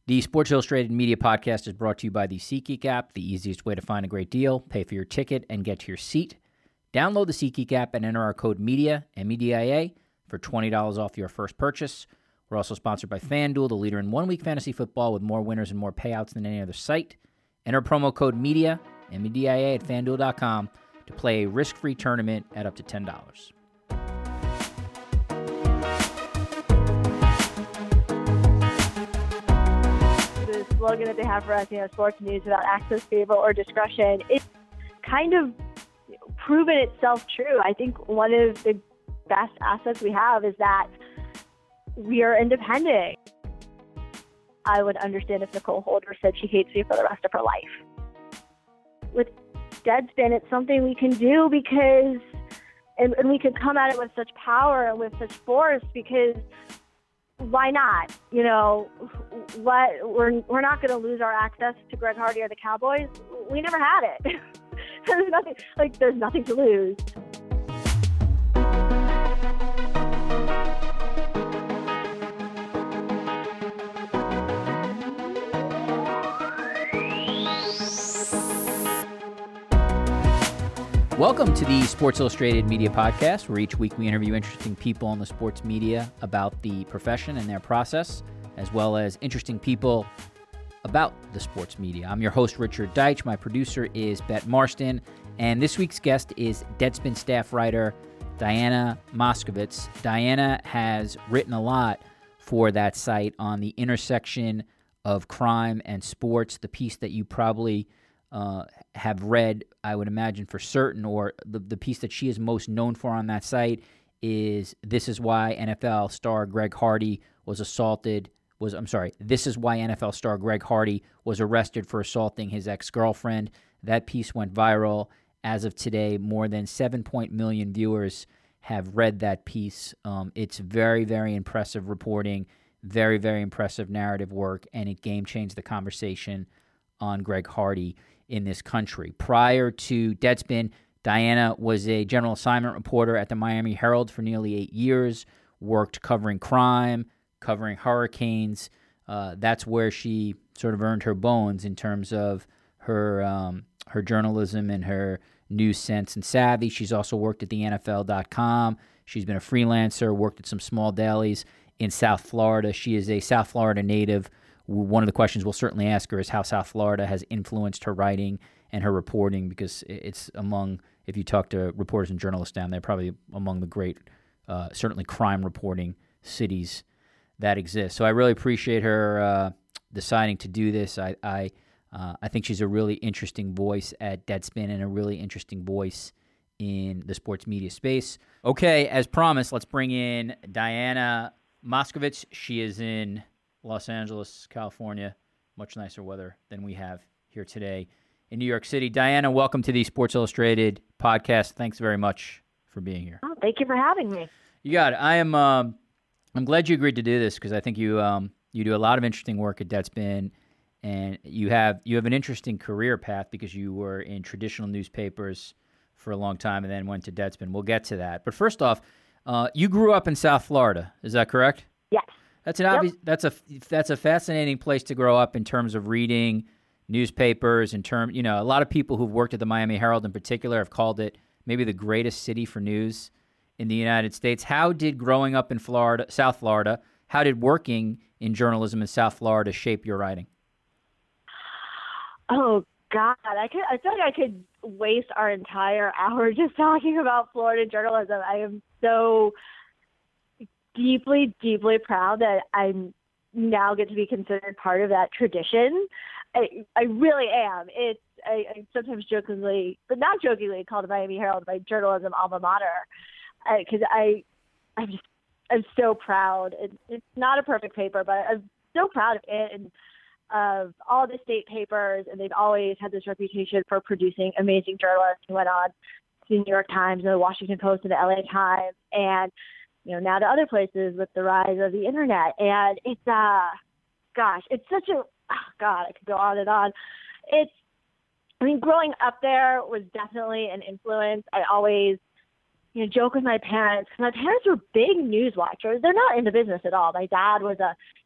The Sports Illustrated Media Podcast is brought to you by the SeatGeek app, the easiest way to find a great deal, pay for your ticket, and get to your seat. Download the SeatGeek app and enter our code MEDIA, M-E-D-I-A, for $20 off your first purchase. We're also sponsored by FanDuel, the leader in one-week fantasy football with more winners and more payouts than any other site. Enter promo code MEDIA, M-E-D-I-A, at FanDuel.com to play a risk-free tournament at up to $10. Slogan that they have for us, sports news without access, favor, or discretion, it's kind of proven itself true. I think one of the best assets we have is that we are independent. I would understand if Nicole Holder said she hates me for the rest of her life. With Deadspin, it's something we can do because, and we can come at it with such power and with such force because why not? We're not going to lose our access to Greg Hardy or the Cowboys. We never had it. There's nothing to lose. Welcome to the Sports Illustrated Media Podcast, where each week we interview interesting people in the sports media about the profession and their process, as well as interesting people about the sports media. I'm your host, Richard Deitch. My producer is Bette Marston, and this week's guest is Deadspin staff writer Diana Moskowitz. Diana has written a lot for that site on the intersection of crime and sports, the piece that you probably have read, I would imagine for certain, or the piece that she is most known for on that site is This is why NFL star Greg Hardy was arrested for assaulting his ex-girlfriend. That piece went viral. As of today, more than 7 million viewers have read that piece. It's very, very impressive reporting, very, very impressive narrative work, and it game-changed the conversation on Greg Hardy in this country. Prior to Deadspin, Diana was a general assignment reporter at the Miami Herald for nearly 8 years, worked covering crime, covering hurricanes. That's where she sort of earned her bones in terms of her journalism and her news sense and savvy. She's also worked at the NFL.com. She's been a freelancer, worked at some small dailies in South Florida. She is a South Florida native. One of the questions we'll certainly ask her is how South Florida has influenced her writing and her reporting, because it's among, if you talk to reporters and journalists down there, probably among the great, certainly crime reporting cities that exist. So I really appreciate her deciding to do this. I think she's a really interesting voice at Deadspin and a really interesting voice in the sports media space. Okay, as promised, let's bring in Diana Moskowitz. She is in Los Angeles, California. Much nicer weather than we have here today in New York City. Diana, welcome to the Sports Illustrated podcast. Thanks very much for being here. Oh, thank you for having me. You got it. I'm glad you agreed to do this because I think you do a lot of interesting work at Deadspin, and you have an interesting career path because you were in traditional newspapers for a long time and then went to Deadspin. We'll get to that. But first off, you grew up in South Florida. Is that correct? Yes. That's a fascinating place to grow up in terms of reading newspapers. A lot of people who've worked at the Miami Herald in particular have called it maybe the greatest city for news in the United States. How did growing up in South Florida, how did working in journalism in South Florida shape your writing? Oh God, I feel like I could waste our entire hour just talking about Florida journalism. I am so deeply, deeply proud that I now get to be considered part of that tradition. I really am. I sometimes jokingly, but not jokingly, call the Miami Herald my journalism alma mater, because I'm so proud. It's not a perfect paper, but I'm so proud of it and of all the state papers, and they've always had this reputation for producing amazing journalists who went on to the New York Times and the Washington Post and the LA Times, and now to other places with the rise of the internet. And it's it's such a I could go on and on. Growing up there was definitely an influence. I always joke with my parents, because my parents were big news watchers. They're not in the business at all. My dad was a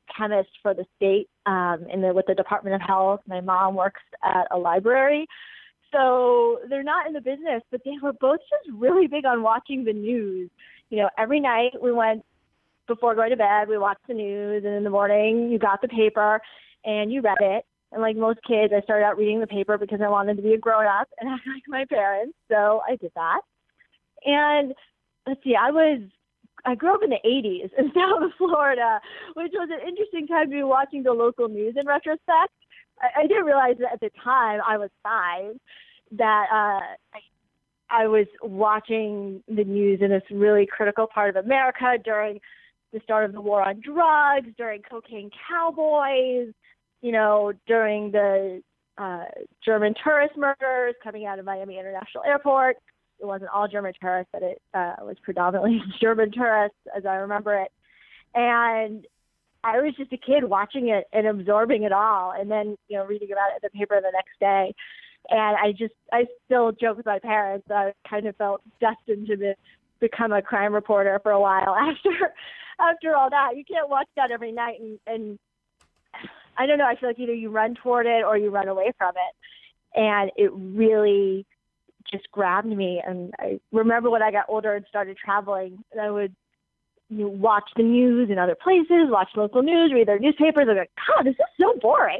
chemist for the state with the Department of Health. My mom works at a library. So they're not in the business, but they were both just really big on watching the news. Every night before going to bed, we watched the news, and in the morning you got the paper and you read it. And like most kids, I started out reading the paper because I wanted to be a grown-up and act like my parents. So I did that. And let's see, I grew up in the 80s in South Florida, which was an interesting time to be watching the local news in retrospect. I didn't realize that at the time, I was 5, that I was watching the news in this really critical part of America during the start of the war on drugs, during cocaine cowboys, during the German tourist murders coming out of Miami International Airport. It wasn't all German tourists, but it was predominantly German tourists, as I remember it. And I was just a kid watching it and absorbing it all, and then, reading about it in the paper the next day. And I still joke with my parents that I kind of felt destined to become a crime reporter for a while after all that. You can't watch that every night, and I don't know, I feel like either you run toward it or you run away from it. And it really just grabbed me. And I remember when I got older and started traveling, and I would watch the news in other places, watch local news, read their newspapers. I'm like, God, this is so boring.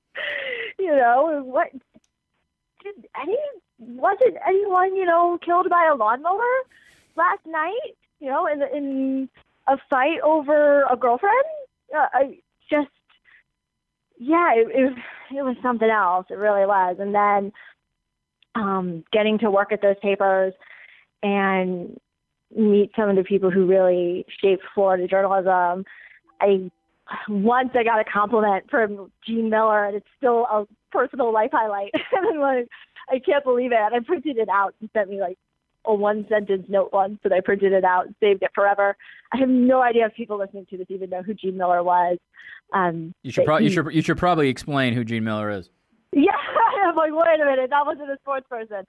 What wasn't anyone, killed by a lawnmower last night, in a fight over a girlfriend? It was something else. It really was. And then getting to work at those papers and meet some of the people who really shaped Florida journalism. Once I got a compliment from Gene Miller, and it's still a personal life highlight. And I can't believe it. I printed it out. He sent me like a 1-sentence note once, but I printed it out and saved it forever. I have no idea if people listening to this even know who Gene Miller was. You should probably explain who Gene Miller is. Yeah, I'm like, wait a minute, that wasn't a sports person.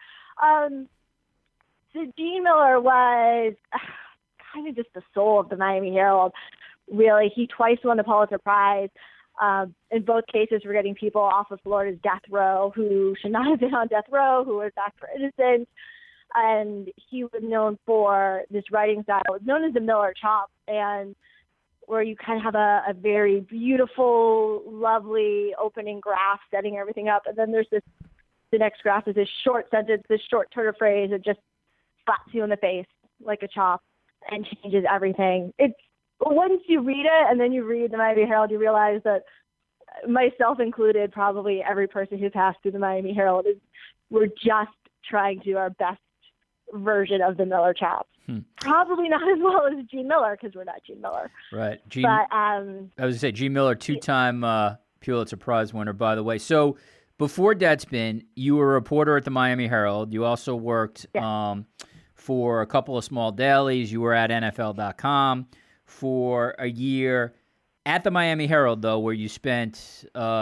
So Gene Miller was kind of just the soul of the Miami Herald. Really, he twice won the Pulitzer Prize. In both cases, we're getting people off of Florida's death row who should not have been on death row, who were back for innocence. And he was known for this writing style. It was known as the Miller chop, and where you kind of have a very beautiful, lovely opening graph setting everything up. And then there's the next graph is this short sentence, this short turn of phrase that just slaps you in the face like a chop and changes everything. It's once you read it and then you read the Miami Herald, you realize that, myself included, probably every person who passed through the Miami Herald, we're just trying to do our best version of the Miller chop. Probably not as well as Gene Miller, because we're not Gene Miller. Right. I was going to say, Gene Miller, 2-time Pulitzer Prize winner, by the way. So before Deadspin, you were a reporter at the Miami Herald. You also worked for a couple of small dailies. You were at NFL.com for a year. At the Miami Herald, though, where you spent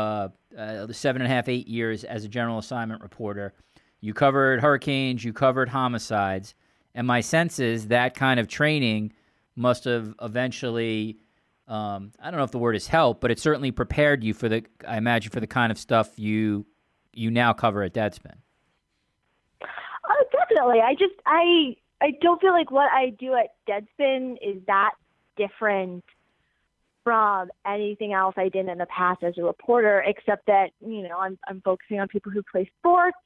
7.5, 8 years as a general assignment reporter, you covered hurricanes, you covered homicides, and my sense is that kind of training must have eventually, I don't know if the word is help, but it certainly prepared you for I imagine, for the kind of stuff you now cover at Deadspin. Definitely. I don't feel like what I do at Deadspin is that different from anything else I did in the past as a reporter, except that, I'm focusing on people who play sports,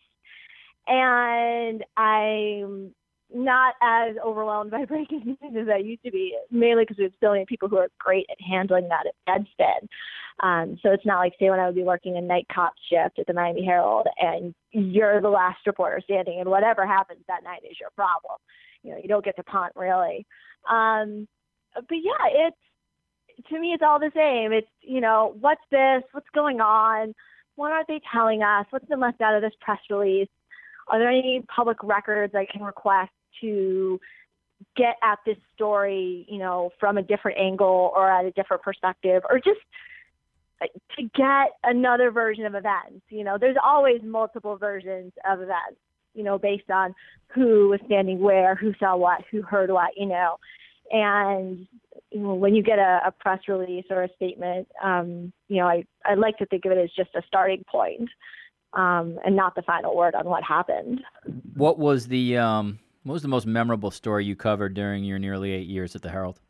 and I'm not as overwhelmed by breaking news as I used to be, mainly because we have so many people who are great at handling that at Deadspin. So it's not like, say, when I would be working a night cop shift at the Miami Herald and you're the last reporter standing, and whatever happens that night is your problem. You don't get to punt, really. But yeah, to me, it's all the same. It's, what's this? What's going on? What aren't they telling us? What's been left out of this press release? Are there any public records I can request to get at this story, from a different angle or at a different perspective, or just to get another version of events? There's always multiple versions of events, based on who was standing where, who saw what, who heard what, and when you get a press release or a statement, I like to think of it as just a starting point, and not the final word on what happened. What was the most memorable story you covered during your nearly 8 years at the Herald?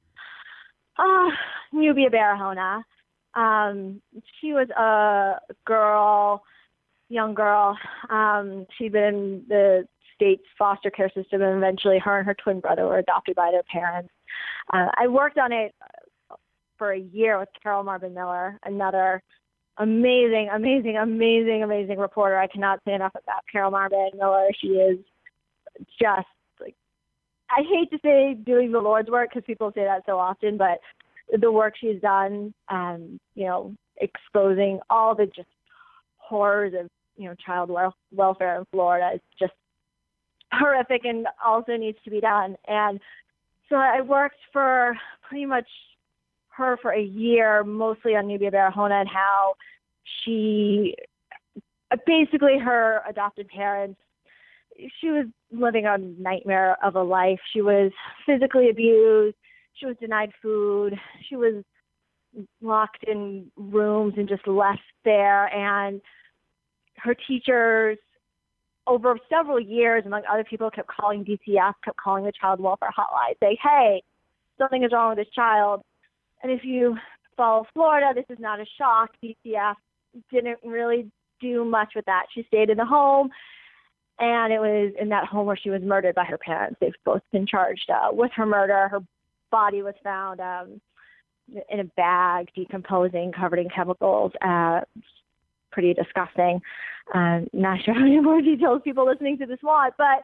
Nubia Barahona. She was a young girl. She'd been in the state's foster care system, and eventually her and her twin brother were adopted by their parents. I worked on it for a year with Carol Marvin Miller, another amazing reporter. I cannot say enough about Carol Marvin Miller. She is just I hate to say doing the Lord's work because people say that so often, but the work she's done, exposing all the just horrors of, child welfare in Florida is just horrific and also needs to be done. And so I worked for pretty much her for a year, mostly on Nubia Barahona and how she, basically her adopted parents, she was living a nightmare of a life. She was physically abused. She was denied food. She was locked in rooms and just left there. And her teachers, over several years, among other people, kept calling DCF, kept calling the child welfare hotline, saying, hey, something is wrong with this child. And if you follow Florida, this is not a shock. DCF didn't really do much with that. She stayed in the home. And it was in that home where she was murdered by her parents. They've both been charged with her murder. Her body was found in a bag, decomposing, covered in chemicals. Pretty disgusting. Not sure how many more details people listening to this want, but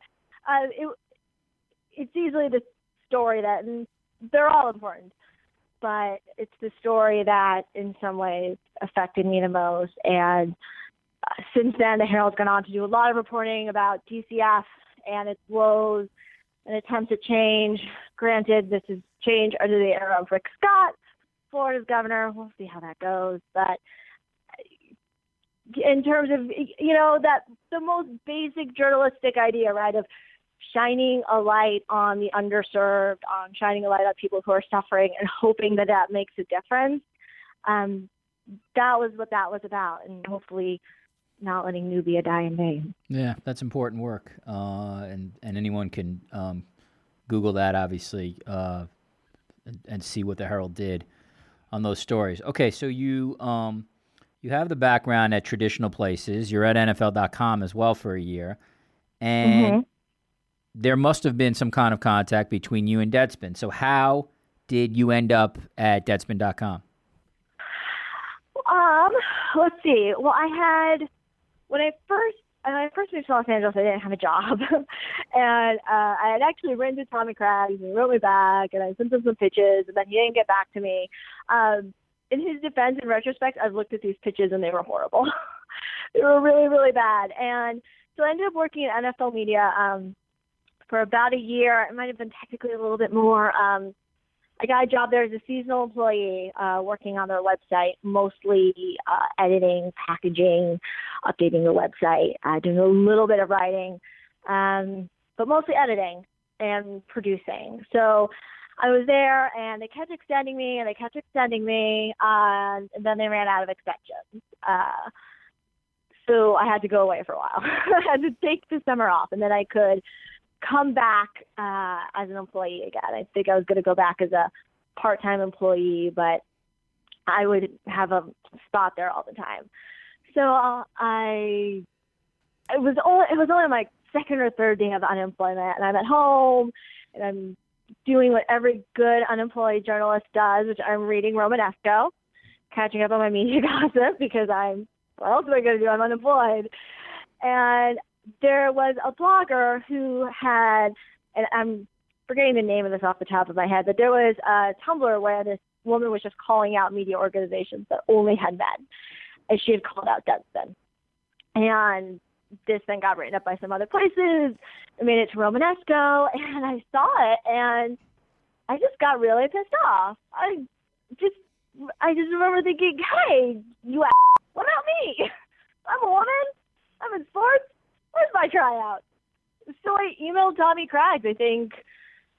it's easily the story that, and they're all important, but it's the story that in some ways affected me the most. And since then, the Herald's gone on to do a lot of reporting about DCF and its woes and attempts at change. Granted, this is change under the era of Rick Scott, Florida's governor. We'll see how that goes. But in terms of, that the most basic journalistic idea, right, of shining a light on the underserved, on shining a light on people who are suffering and hoping that that makes a difference, that was what that was about. And hopefully not letting Nubia die in vain. Yeah, that's important work. And anyone can Google that, obviously, and see what the Herald did on those stories. Okay, so you have the background at traditional places. You're at NFL.com as well for a year. And there must have been some kind of contact between you and Deadspin. So how did you end up at Deadspin.com? Let's see. Well, when I first moved to Los Angeles, I didn't have a job. And I had actually written to Tommy Craig, and he wrote me back, and I sent him some pitches, and then he didn't get back to me. In his defense, in retrospect, I've looked at these pitches, and they were horrible. They were really, really bad. And so I ended up working at NFL Media for about a year. It might have been technically a little bit more. I got a job there as a seasonal employee, working on their website, mostly editing, packaging, updating the website, doing a little bit of writing, but mostly editing and producing. So I was there, and they kept extending me, and then they ran out of extensions. So I had to go away for a while. I had to take the summer off, and then I could come back as an employee again. I think I was going to go back as a part-time employee, but I would have a spot there all the time. So it was only my second or third day of unemployment, and I'm at home, and I'm doing what every good unemployed journalist does, which I'm reading Romanesco, catching up on my media gossip, because what else am I going to do? I'm unemployed. And there was a blogger who had, and I'm forgetting the name of this off the top of my head, but there was a Tumblr where this woman was just calling out media organizations that only had men, and she had called out Deadspin. And this then got written up by some other places. It made it to Romanesco, and I saw it, and I just got really pissed off. I just remember thinking, hey, you what about me? I'm a woman. I'm in sports. Where's my tryout? So I emailed Tommy Craig, I think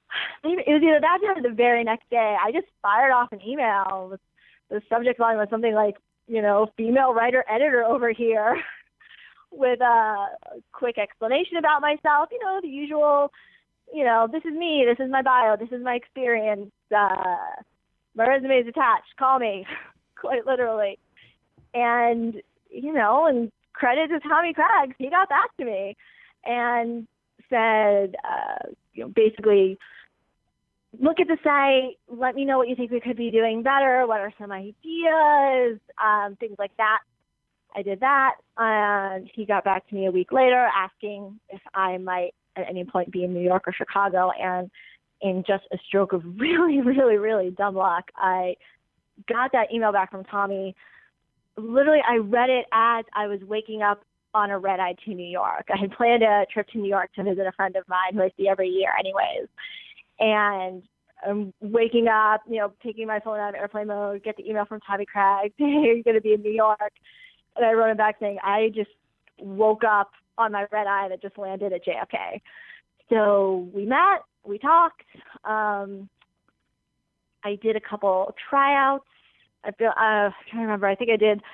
it was either that day or the very next day. I just fired off an email with the subject line was something like, female writer editor over here with a quick explanation about myself, the usual, this is me, this is my bio, this is my experience, my resume is attached, call me, quite literally. And, and credit to Tommy Craggs, he got back to me and said, basically, look at the site, let me know what you think we could be doing better, what are some ideas, things like that. I did that, and he got back to me a week later asking if I might at any point be in New York or Chicago, and in just a stroke of really, really, really dumb luck, I got that email back from Tommy. Literally, I read it as I was waking up on a red-eye to New York. I had planned a trip to New York to visit a friend of mine who I see every year anyways. And I'm waking up, taking my phone out of airplane mode, get the email from Tommy Craggs, hey, you're going to be in New York. And I wrote him back saying, I just woke up on my red eye that just landed at JFK. So we met, we talked. I did a couple tryouts. I'm trying to remember. I think I did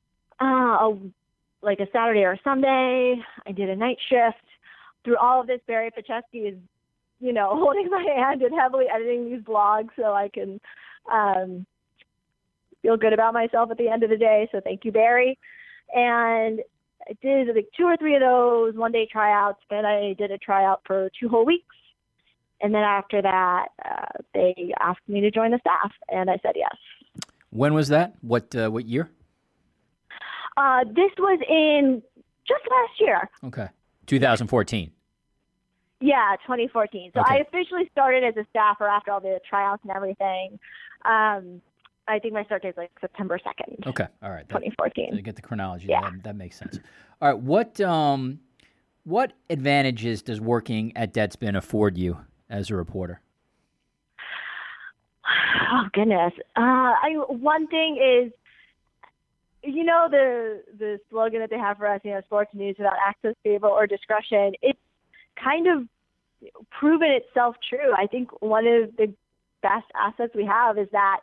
like a Saturday or a Sunday. I did a night shift. Through all of this, Barry Pachesky is, holding my hand and heavily editing these blogs so I can feel good about myself at the end of the day. So thank you, Barry. And I did like 2 or 3 of those one-day tryouts. Then I did a tryout for 2 whole weeks. And then after that, they asked me to join the staff, and I said yes. When was that? What year? This was in just last year. Okay. 2014. Yeah, 2014. So okay. I officially started as a staffer after all the tryouts and everything. I think my start date is like September 2nd. Okay. All right. 2014. To get the chronology. Yeah. That makes sense. All right. What advantages does working at Deadspin afford you as a reporter? Oh, goodness. One thing is, the slogan that they have for us, sports news without access, favor, or discretion, it's kind of proven itself true. I think one of the best assets we have is that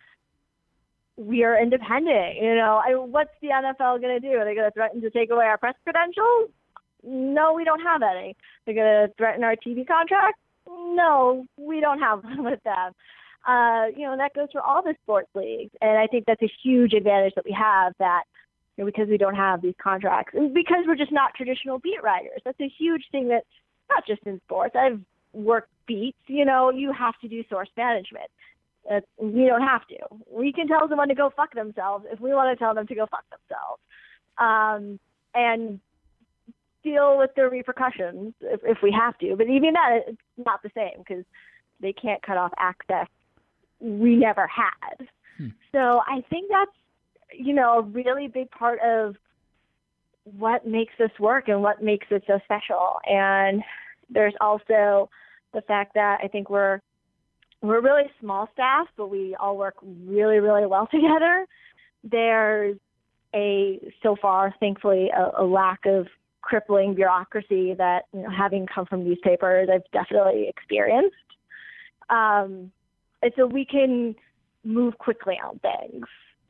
we are independent. What's the NFL going to do? Are they going to threaten to take away our press credentials? No, we don't have any. They're going to threaten our TV contract? No, we don't have one with them. That goes for all the sports leagues. And I think that's a huge advantage that we have, that because we don't have these contracts and because we're just not traditional beat writers. That's a huge thing that not just in sports. I've worked beats, you have to do source management. We don't have to. We can tell someone to go fuck themselves if we want to tell them to go fuck themselves. And deal with the repercussions if we have to. But even that, it's not the same because they can't cut off access we never had. So I think that's, a really big part of what makes this work and what makes it so special. And there's also the fact that I think we're really small staff, but we all work really, really well together. There's so far, thankfully, a lack of crippling bureaucracy that, having come from newspapers, I've definitely experienced. And so we can move quickly on things,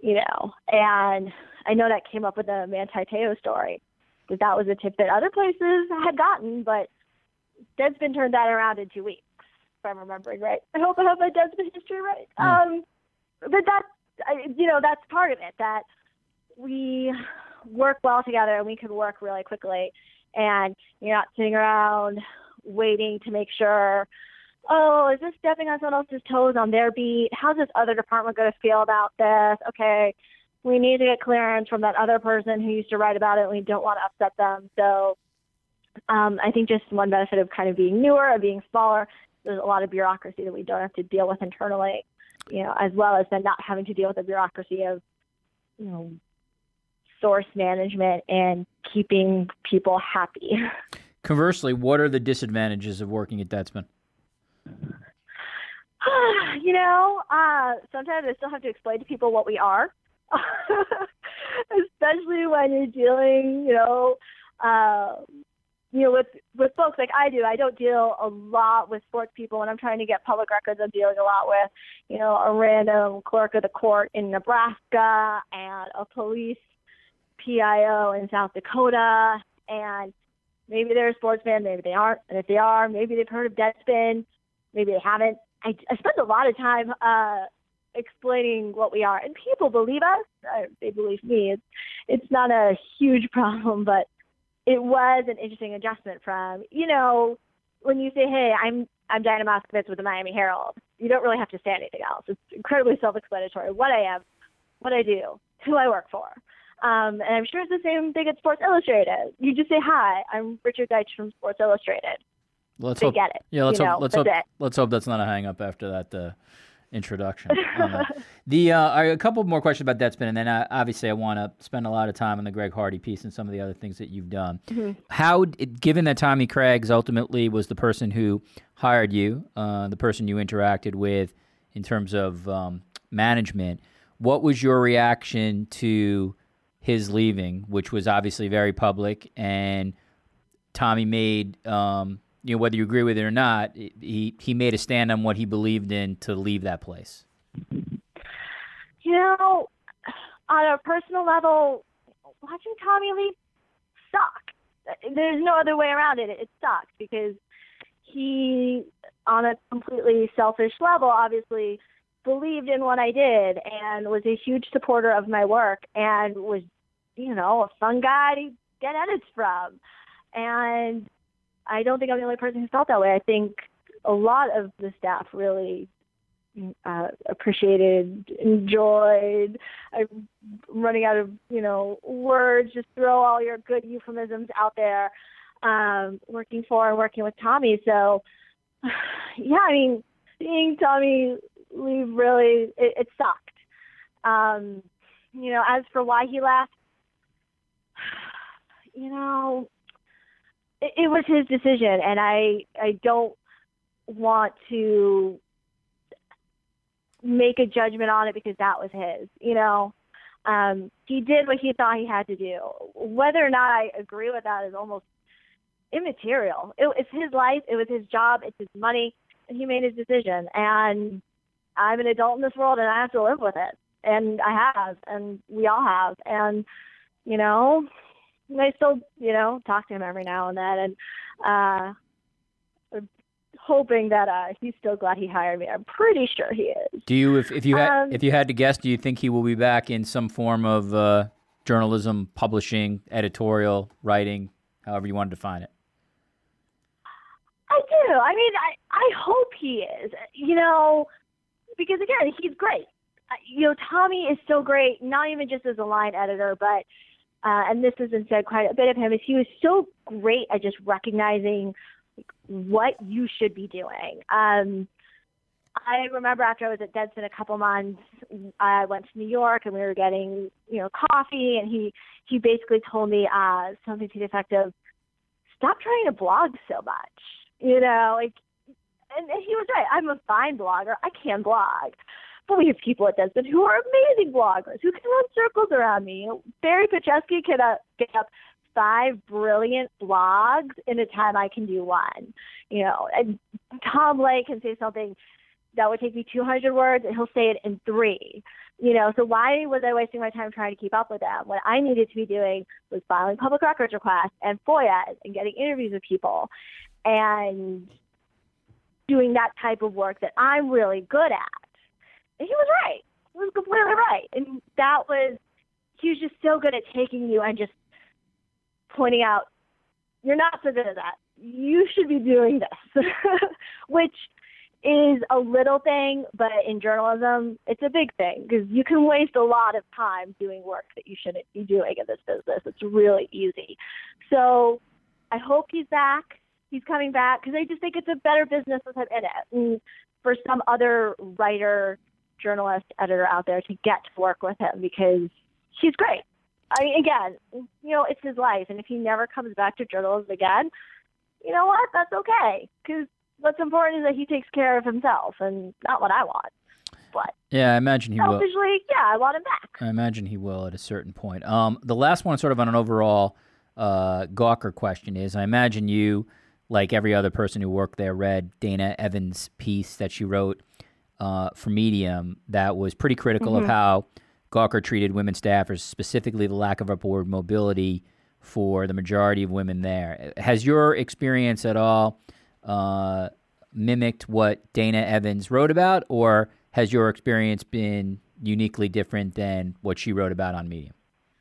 and I know that came up with the Manti Te'o story, that was a tip that other places had gotten, but Deadspin turned that around in 2 weeks, if I'm remembering right. I hope I have my Deadspin history right. But that's part of it, that we work well together and we can work really quickly, and you're not sitting around waiting to make sure, is this stepping on someone else's toes on their beat? How's this other department going to feel about this? Okay, we need to get clearance from that other person who used to write about it, and we don't want to upset them. So I think just one benefit of kind of being newer, of being smaller, there's a lot of bureaucracy that we don't have to deal with internally, as well as then not having to deal with the bureaucracy of, source management and keeping people happy. Conversely, what are the disadvantages of working at Deadspin? Sometimes I still have to explain to people what we are, especially when you're dealing, with folks like I do, I don't deal a lot with sports people. When I'm trying to get public records, I'm dealing a lot with, a random clerk of the court in Nebraska and a police PIO in South Dakota. And maybe they're a sports fan, maybe they aren't. And if they are, maybe they've heard of Deadspin, maybe they haven't. I spend a lot of time explaining what we are, and people believe us. They believe me. It's not a huge problem, but it was an interesting adjustment from, when you say, hey, I'm Diana Moskowitz with the Miami Herald, you don't really have to say anything else. It's incredibly self-explanatory. What I am, what I do, who I work for. And I'm sure it's the same thing at Sports Illustrated. You just say, hi, I'm Richard Deitsch from Sports Illustrated. Let's they hope, get it. Yeah, let's hope that's not a hang-up after that introduction. A couple more questions about Deadspin, and then obviously I want to spend a lot of time on the Greg Hardy piece and some of the other things that you've done. Mm-hmm. How, given that Tommy Craig's ultimately was the person who hired you, the person you interacted with in terms of management, what was your reaction to his leaving, which was obviously very public, and Tommy made... whether you agree with it or not, he made a stand on what he believed in to leave that place. On a personal level, watching Tommy leave sucked. There's no other way around it. It sucked because he, on a completely selfish level, obviously believed in what I did and was a huge supporter of my work and was, a fun guy to get edits from. And I don't think I'm the only person who felt that way. I think a lot of the staff really appreciated, enjoyed. I'm running out of, words. Just throw all your good euphemisms out there, working for and working with Tommy. So, seeing Tommy leave really, it sucked. As for why he left, it was his decision, and I don't want to make a judgment on it because that was his, he did what he thought he had to do. Whether or not I agree with that is almost immaterial. It's his life. It was his job. It's his money, and he made his decision. And I'm an adult in this world, and I have to live with it. And I have, and we all have. And, I still, talk to him every now and then, and I'm hoping that he's still glad he hired me. I'm pretty sure he is. Do you, if you had to guess, do you think he will be back in some form of journalism, publishing, editorial, writing, however you want to define it? I do. I hope he is. Because again, he's great. Tommy is so great, not even just as a line editor, but and this has been said quite a bit of him, is he was so great at just recognizing what you should be doing. I remember after I was at Deadspin a couple months, I went to New York and we were getting, coffee, and he basically told me something to the effect of, stop trying to blog so much, and he was right. I'm a fine blogger. I can blog. But we have people at Deadspin who are amazing bloggers, who can run circles around me. Barry Pacheski can get up 5 brilliant blogs in a time I can do one. And Tom Lake can say something that would take me 200 words, and he'll say it in 3. So why was I wasting my time trying to keep up with them? What I needed to be doing was filing public records requests and FOIAs and getting interviews with people and doing that type of work that I'm really good at. And he was right. He was completely right. And he was just so good at taking you and just pointing out, you're not so good at that. You should be doing this, which is a little thing, but in journalism, it's a big thing because you can waste a lot of time doing work that you shouldn't be doing in this business. It's really easy. So I hope he's back. He's coming back because I just think it's a better business with him in it. And for some other writer, journalist, editor out there to get to work with him because he's great. Again, it's his life. And if he never comes back to journalism again, you know what? That's okay. Because what's important is that he takes care of himself and not what I want. But yeah, I imagine he will. Selfishly, yeah, I want him back. I imagine he will at a certain point. The last one, sort of on an overall Gawker question is, I imagine you, like every other person who worked there, read Dana Evans' piece that she wrote for Medium that was pretty critical of how Gawker treated women staffers, specifically the lack of upward mobility for the majority of women there. Has your experience at all mimicked what Dana Evans wrote about, or has your experience been uniquely different than what she wrote about on Medium?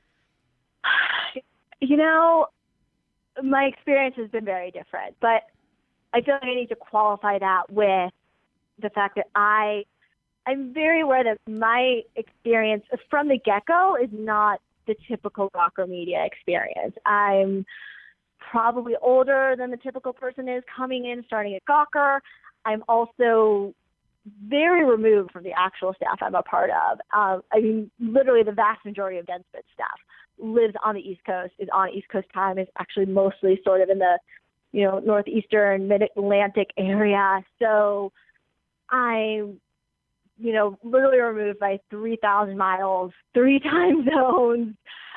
You know, my experience has been very different, but I feel like I need to qualify that with the fact that I'm very aware that my experience from the get-go is not the typical Gawker Media experience. I'm probably older than the typical person is coming in, starting at Gawker. I'm also very removed from the actual staff I'm a part of. I mean, literally the vast majority of Deadspin staff lives on the East Coast, is on East Coast time, is actually mostly sort of in the, northeastern, mid-Atlantic area. So I'm, literally removed by 3,000 miles, 3 time zones.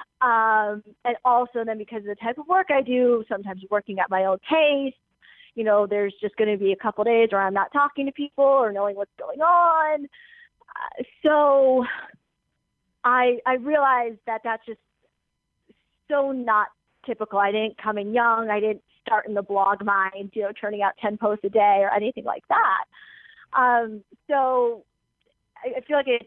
And also then because of the type of work I do, sometimes working at my own pace, there's just going to be a couple days where I'm not talking to people or knowing what's going on. So I realized that that's just so not typical. I didn't come in young. I didn't start in the blog mind, churning out 10 posts a day or anything like that. So I feel like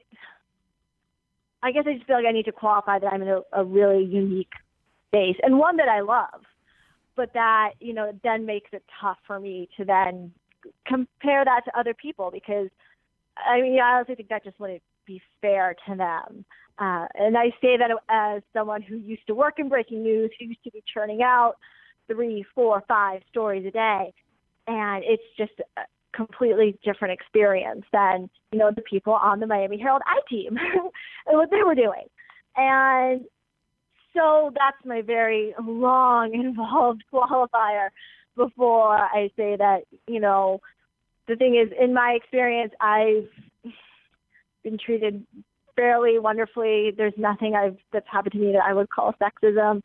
I guess I just feel like I need to qualify that I'm in a really unique space and one that I love, but that, then makes it tough for me to then compare that to other people because, I honestly think that just wouldn't be fair to them. And I say that as someone who used to work in breaking news, who used to be churning out 3, 4, 5 stories a day. And it's just a completely different experience than, the people on the Miami Herald I-team and what they were doing. And so that's my very long, involved qualifier before I say that, the thing is, in my experience, I've been treated fairly wonderfully. There's nothing that's happened to me that I would call sexism.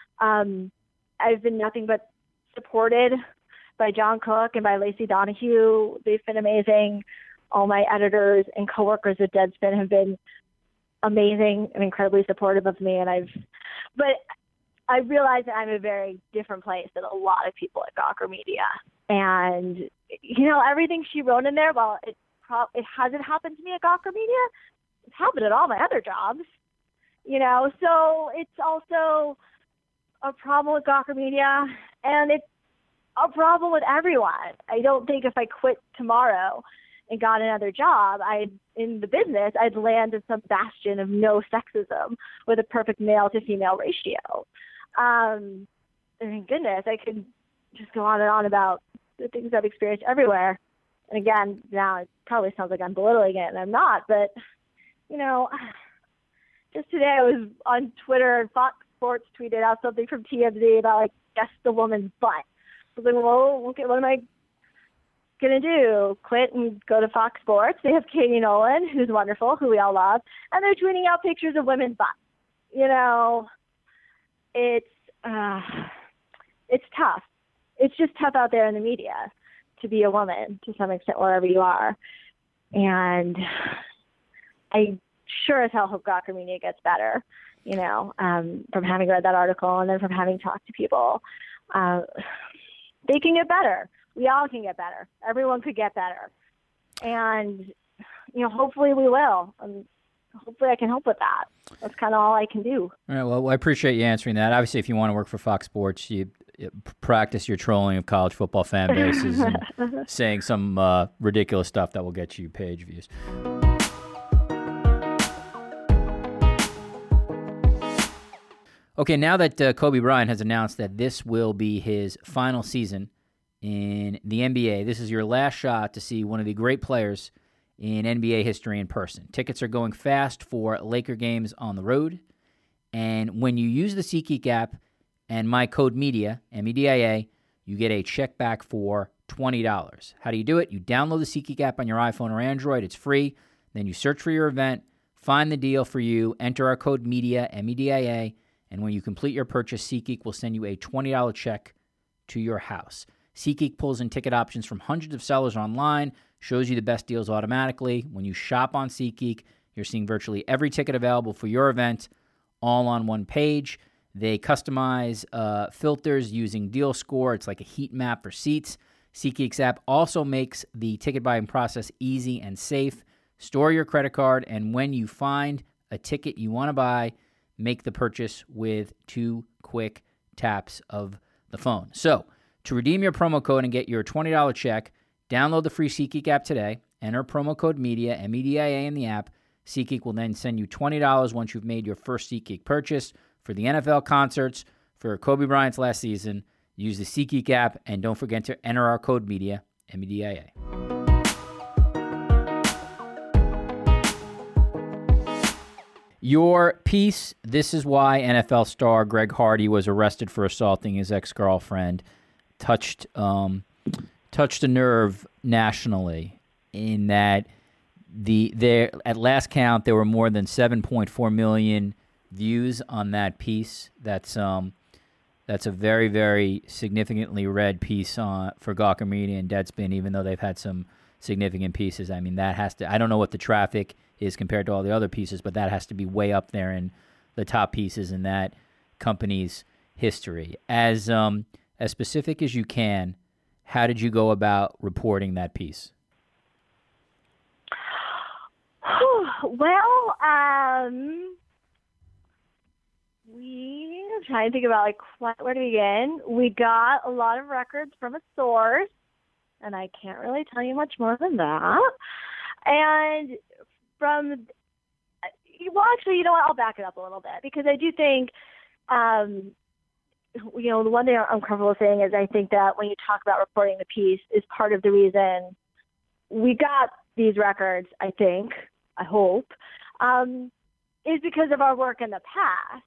I've been nothing but supported by John Cook and by Lacey Donahue. They've been amazing. All my editors and coworkers at Deadspin have been amazing and incredibly supportive of me. But I realize that I'm in a very different place than a lot of people at Gawker Media. And, everything she wrote in there, while it hasn't happened to me at Gawker Media, it's happened at all my other jobs, so it's also a problem with Gawker Media, and it's a problem with everyone. I don't think if I quit tomorrow and got another job, in the business, I'd land in some bastion of no sexism with a perfect male to female ratio. Goodness, I could just go on and on about the things I've experienced everywhere. And again, now it probably sounds like I'm belittling it, and I'm not, but just today I was on Twitter and Fox Sports tweeted out something from TMZ about, guess the woman's butt. I was like, well, okay, what am I going to do? Quit and go to Fox Sports? They have Katie Nolan, who's wonderful, who we all love, and they're tweeting out pictures of women's butts. It's tough. It's just tough out there in the media to be a woman to some extent wherever you are. And I sure as hell hope Gawker Media gets better, from having read that article and then from having talked to people. They can get better. We all can get better. Everyone could get better. And, hopefully we will. Hopefully I can help with that. That's kind of all I can do. All right. Well, I appreciate you answering that. Obviously, if you want to work for Fox Sports, you practice your trolling of college football fan bases and saying some ridiculous stuff that will get you page views. Okay, now that Kobe Bryant has announced that this will be his final season in the NBA, this is your last shot to see one of the great players in NBA history in person. Tickets are going fast for Laker games on the road. And when you use the SeatGeek app and my code MEDIA, MEDIA, you get a check back for $20. How do you do it? You download the SeatGeek app on your iPhone or Android. It's free. Then you search for your event, find the deal for you, enter our code MEDIA, MEDIA, And when you complete your purchase, SeatGeek will send you a $20 check to your house. SeatGeek pulls in ticket options from hundreds of sellers online, shows you the best deals automatically. When you shop on SeatGeek, you're seeing virtually every ticket available for your event all on one page. They customize filters using Deal Score. It's like a heat map for seats. SeatGeek's app also makes the ticket buying process easy and safe. Store your credit card, and when you find a ticket you want to buy, make the purchase with 2 quick taps of the phone. So, to redeem your promo code and get your $20 check, download the free SeatGeek app today. Enter promo code MEDIA, MEDIA in the app. SeatGeek will then send you $20 once you've made your first SeatGeek purchase. For the NFL concerts, for Kobe Bryant's last season, use the SeatGeek app, and don't forget to enter our code MEDIA, MEDIA. Your piece, this is why NFL star Greg Hardy was arrested for assaulting his ex-girlfriend, touched a nerve nationally in that at last count there were more than 7.4 million views on that piece. That's a very, very significantly read piece for Gawker Media and Deadspin, even though they've had some significant pieces. I mean, that has to, I don't know what the traffic is compared to all the other pieces, but that has to be way up there in the top pieces in that company's history. As specific as you can, how did you go about reporting that piece? Well, I'm trying to think about where to begin. We got a lot of records from a source, and I can't really tell you much more than that. And actually, you know what? I'll back it up a little bit because I do think, the one thing I'm comfortable saying is I think that when you talk about reporting the piece is part of the reason we got these records, I hope, is because of our work in the past.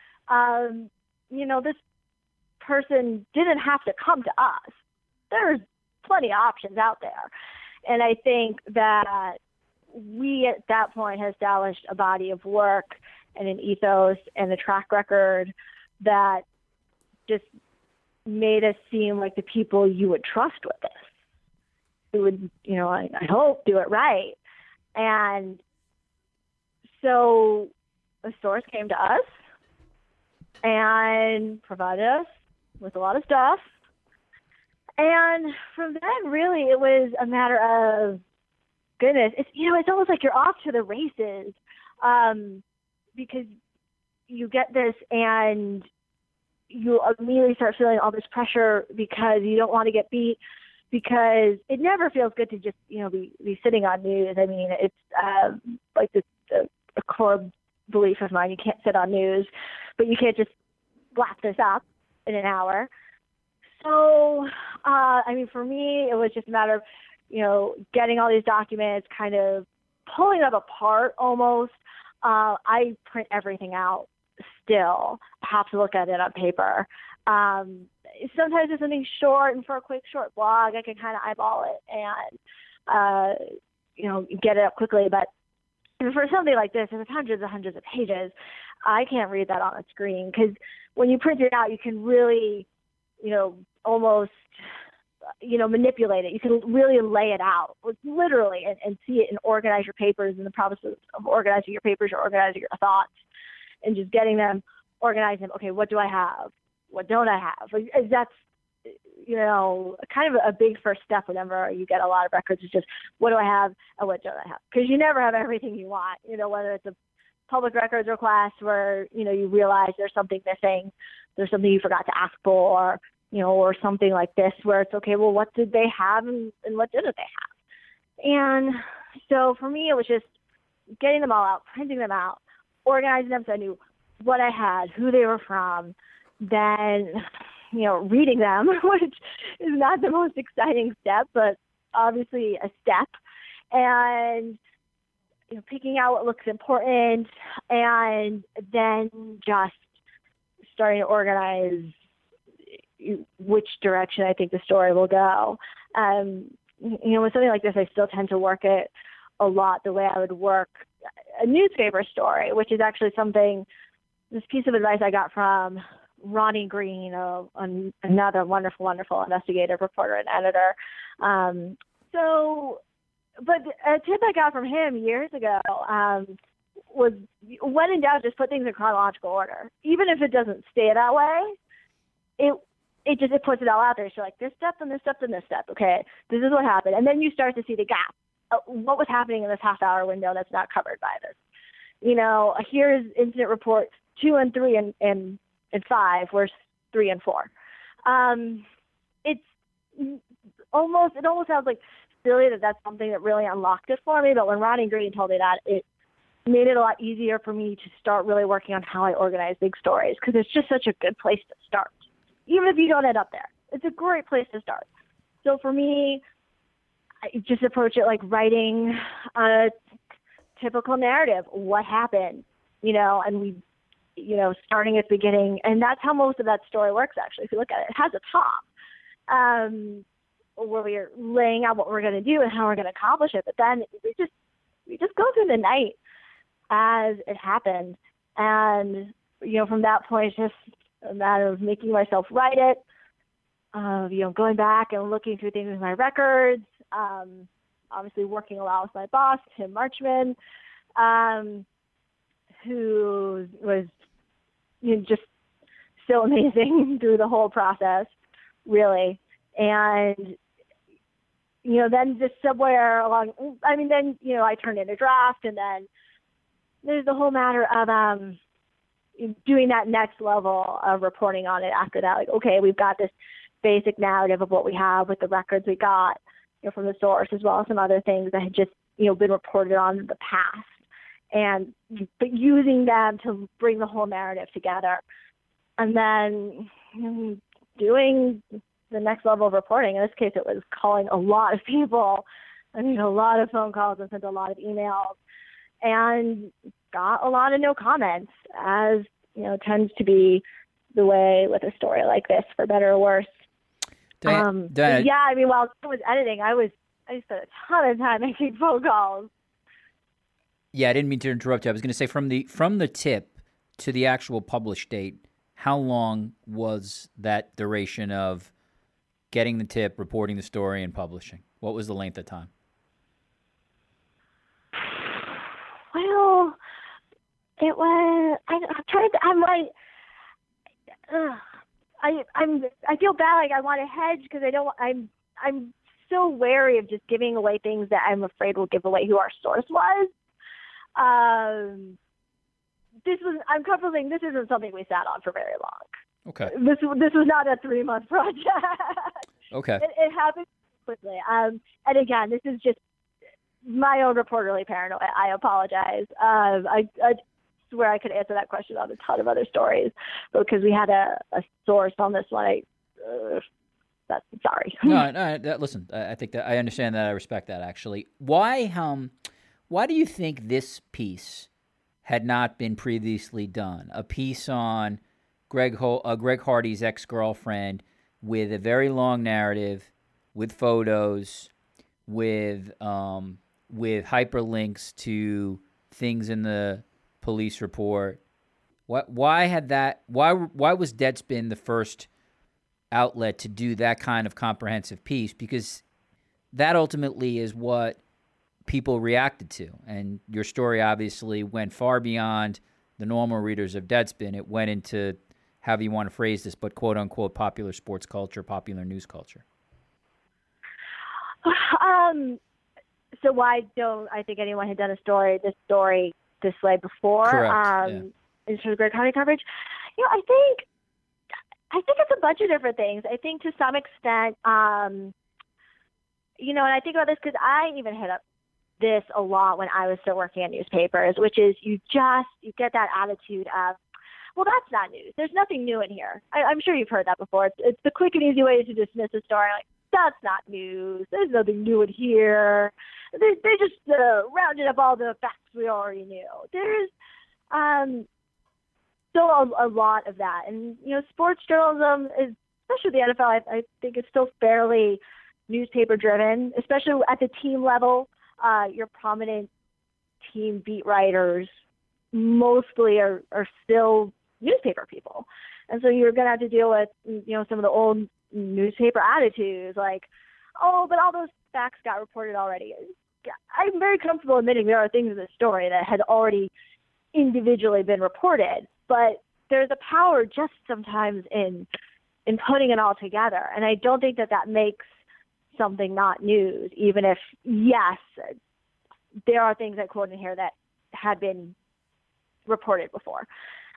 This person didn't have to come to us. There's plenty of options out there. And I think that we at that point had established a body of work and an ethos and a track record that just made us seem like the people you would trust with this. Who would, I hope, do it right. And so a source came to us and provided us with a lot of stuff. And from then, really, it was a matter of, goodness, it's almost like you're off to the races because you get this and you immediately start feeling all this pressure because you don't want to get beat, because it never feels good to just, be sitting on news. I mean, it's like a core belief of mine. You can't sit on news, but you can't just blast this up in an hour. So, for me, it was just a matter of, getting all these documents, kind of pulling them apart almost. I print everything out still. I have to look at it on paper. Sometimes it's something short, and for a quick short blog, I can kind of eyeball it and, get it up quickly. But for something like this, if it's hundreds and hundreds of pages, I can't read that on a screen, because when you print it out, you can really, almost, manipulate it. You can really lay it out, literally, and see it and organize your papers in the process of organizing your papers or organizing your thoughts and just getting them, organizing them. Okay, what do I have? What don't I have? That's, kind of a big first step whenever you get a lot of records, is just what do I have and what don't I have? Because you never have everything you want, whether it's a public records request where, you realize there's something missing, there's something you forgot to ask for, or something like this where it's okay, well, what did they have and what didn't they have? And so for me, it was just getting them all out, printing them out, organizing them so I knew what I had, who they were from, then, reading them, which is not the most exciting step, but obviously a step, and, picking out what looks important, and then just starting to organize which direction I think the story will go. With something like this, I still tend to work it a lot the way I would work a newspaper story, which is actually something this piece of advice I got from Ronnie Green, another wonderful, wonderful investigative reporter and editor. But a tip I got from him years ago was, when in doubt, just put things in chronological order. Even if it doesn't stay that way, it puts it all out there. So like, this step and this step and this step. Okay, this is what happened. And then you start to see the gap. What was happening in this half-hour window that's not covered by this? Here's incident reports 2 and 3 and 5, where's 3 and 4. It almost sounds like silly that's something that really unlocked it for me. But when Ronnie Green told me that, it made it a lot easier for me to start really working on how I organize big stories, because it's just such a good place to start. Even if you don't end up there, it's a great place to start. So for me, I just approach it like writing a typical narrative. What happened? And we, starting at the beginning. And that's how most of that story works, actually. If you look at it, it has a top where we're laying out what we're going to do and how we're going to accomplish it. But then we just go through the night as it happened. And, from that point, it's just a matter of making myself write it, going back and looking through things in my records, obviously working a lot with my boss, Tim Marchman, who was just so amazing through the whole process, really. And, then just somewhere along, I turned in a draft, and then there's the whole matter of doing that next level of reporting on it after that. Like, okay, we've got this basic narrative of what we have with the records we got from the source, as well as some other things that had just, been reported on in the past, but using them to bring the whole narrative together. And then doing the next level of reporting. In this case, it was calling a lot of people. A lot of phone calls and sent a lot of emails, and got a lot of no comments, as tends to be the way with a story like this, for better or worse. Diana, while I was editing, I spent a ton of time making phone calls. Yeah, I didn't mean to interrupt you. I was going to say, from the tip to the actual published date, how long was that duration of getting the tip, reporting the story, and publishing? What was the length of time? Well, it was. I feel bad. Like, I want to hedge because I'm so wary of just giving away things that I'm afraid will give away who our source was. I'm comfortable saying this isn't something we sat on for very long. Okay. This was not a 3-month project. Okay. It happened quickly. And again, this is just my own reporterly paranoia. I apologize. I swear I could answer that question on a ton of other stories, but because we had a source on this one, that's sorry. No. Listen, I think that I understand that. I respect that, actually. Why do you think this piece had not been previously done? A piece on Greg Hardy's ex-girlfriend, with a very long narrative, with photos, with hyperlinks to things in the police report. Why was Deadspin the first outlet to do that kind of comprehensive piece? Because that ultimately is what people reacted to. And your story obviously went far beyond the normal readers of Deadspin. It went into, however you want to phrase this, but quote unquote popular sports culture, popular news culture. So why don't I think anyone had done this story this way before? Correct. In terms of Greg Hardy coverage, I think it's a bunch of different things. I think to some extent, and I think about this because I even hit up this a lot when I was still working at newspapers, which is you get that attitude of, well, that's not news. There's nothing new in here. I'm sure you've heard that before. It's the quick and easy way to dismiss a story. Like, that's not news. There's nothing new in here. They just rounded up all the facts we already knew. There's still a lot of that. And, sports journalism is, especially the NFL, I think is still fairly newspaper driven, especially at the team level. Your prominent team beat writers mostly are still newspaper people. And so you're going to have to deal with, some of the old newspaper attitudes like, oh, but all those facts got reported already. I'm very comfortable admitting there are things in the story that had already individually been reported, but there's a power just sometimes in putting it all together. And I don't think that makes something not news, even if, yes, there are things I quote in here that had been reported before.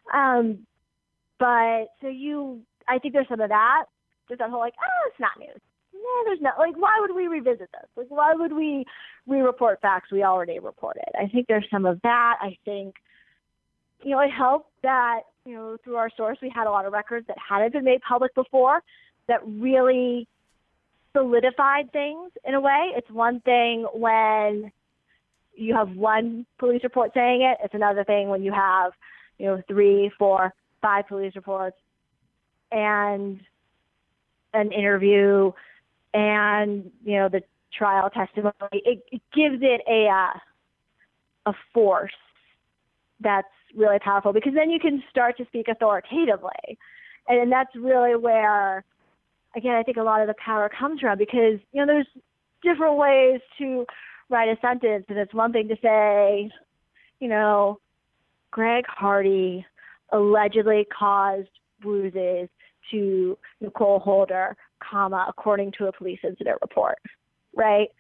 But I think there's some of that, just that whole it's not news. No, there's not. Why would we revisit this? Why would we re-report facts we already reported? I think there's some of that. I think, it helped that, through our source, we had a lot of records that hadn't been made public before that really solidified things in a way. It's one thing when you have one police report saying it. It's another thing when you have, 3, 4, 5 police reports and an interview and, the trial testimony. It gives it a force that's really powerful, because then you can start to speak authoritatively. And that's really where, again, I think a lot of the power comes from, because, there's different ways to write a sentence. And it's one thing to say, Greg Hardy allegedly caused bruises to Nicole Holder, according to a police incident report, right?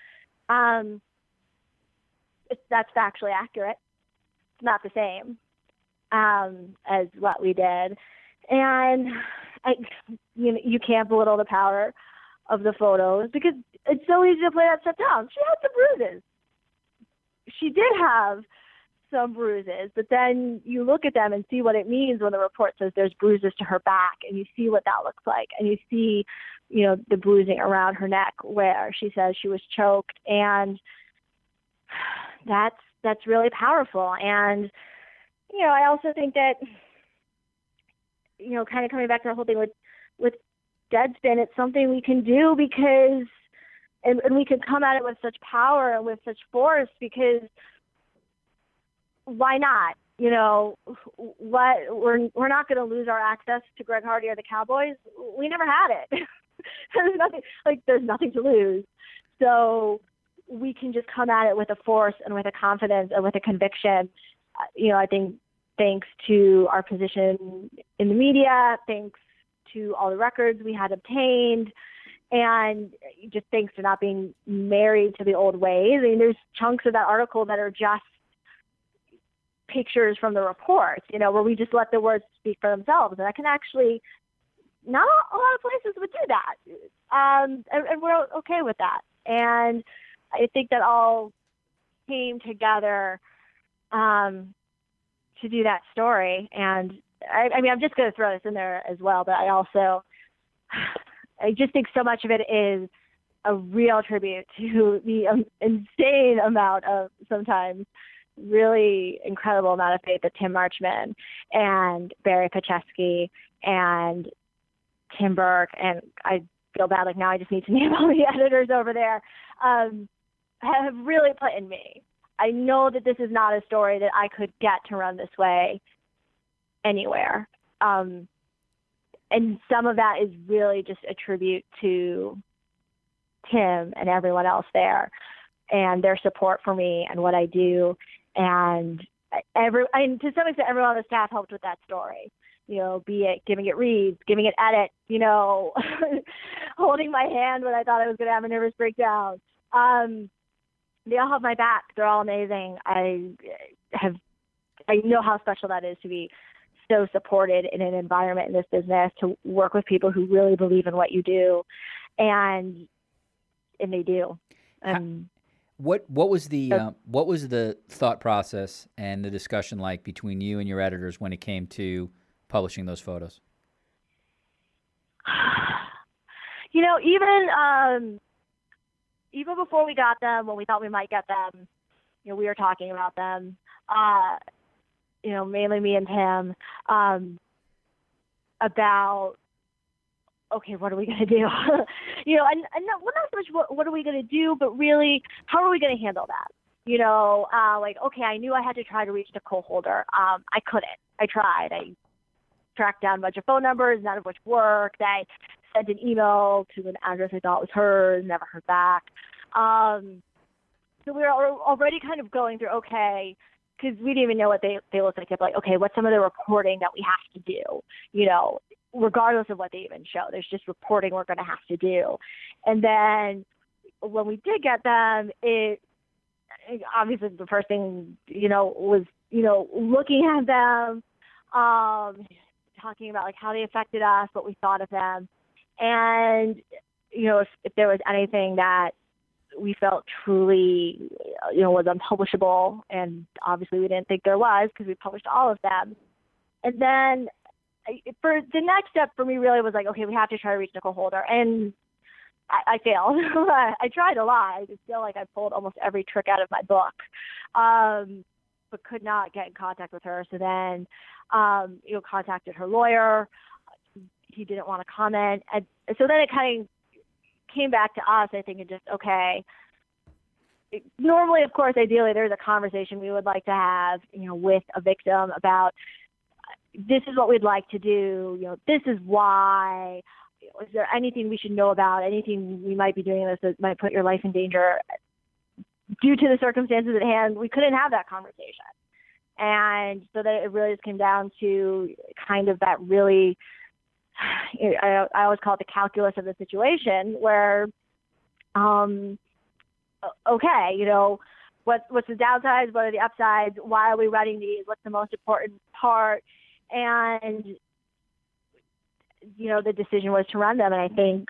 That's factually accurate. It's not the same as what we did. And you can't belittle the power of the photos, because it's so easy to play that stuff down. She had some bruises. She did have some bruises, but then you look at them and see what it means when the report says there's bruises to her back, and you see what that looks like, and you see, the bruising around her neck where she says she was choked, and that's really powerful. And I also think that, kind of coming back to the whole thing with Deadspin, it's something we can do because, and we can come at it with such power and with such force, because why not? We're not going to lose our access to Greg Hardy or the Cowboys. We never had it. there's nothing to lose. So we can just come at it with a force and with a confidence and with a conviction. I think thanks to our position in the media, thanks to all the records we had obtained, and just thanks to not being married to the old ways. I mean, there's chunks of that article that are just pictures from the reports, where we just let the words speak for themselves. And I can actually, not a lot of places would do that. And we're okay with that. And I think that all came together to do that story. And I mean, I'm just going to throw this in there as well, but I just think so much of it is a real tribute to the insane amount of, sometimes really incredible amount of faith that Tim Marchman and Barry Pacheski and Tim Burke, and I feel bad, now I just need to name all the editors over there, have really put in me. I know that this is not a story that I could get to run this way anywhere. And some of that is really just a tribute to Tim and everyone else there and their support for me and what I do. And to some extent, everyone on the staff helped with that story. Be it giving it reads, giving it edit, holding my hand when I thought I was going to have a nervous breakdown. They all have my back. They're all amazing. I know how special that is to be so supported in an environment in this business, to work with people who really believe in what you do, and they do. What was the thought process and the discussion like between you and your editors when it came to publishing those photos? Even before we got them, when we thought we might get them, we were talking about them. Mainly me and Tim, about, okay, what are we going to do? and not so much what are we going to do, but really, how are we going to handle that? Okay, I knew I had to try to reach Nicole Holder. I couldn't. I tried. tracked down a bunch of phone numbers, none of which worked. I sent an email to an address I thought was hers, never heard back. So we were already kind of going through, okay, because we didn't even know what they looked like. They're like, okay, what's some of the reporting that we have to do? You know, regardless of what they even show, there's just reporting we're going to have to do. And then when we did get them, it obviously the first thing, was, looking at them, talking about like how they affected us, what we thought of them. And, if there was anything that we felt truly, was unpublishable, and obviously we didn't think there was because we published all of them. And then for the next step for me really was like, okay, we have to try to reach Nicole Holder. And I failed. I tried a lot. I just feel like I pulled almost every trick out of my book, but could not get in contact with her. So then, contacted her lawyer. He didn't want to comment. And so then it kind of came back to us, I think, and just, okay, normally, of course, ideally, there's a conversation we would like to have, with a victim about this is what we'd like to do, this is why, is there anything we should know about, anything we might be doing this that might put your life in danger due to the circumstances at hand. We couldn't have that conversation. And so that it really just came down to kind of that really, I always call it the calculus of the situation where, okay, what's the downsides? What are the upsides? Why are we running these? What's the most important part? And, the decision was to run them. And I think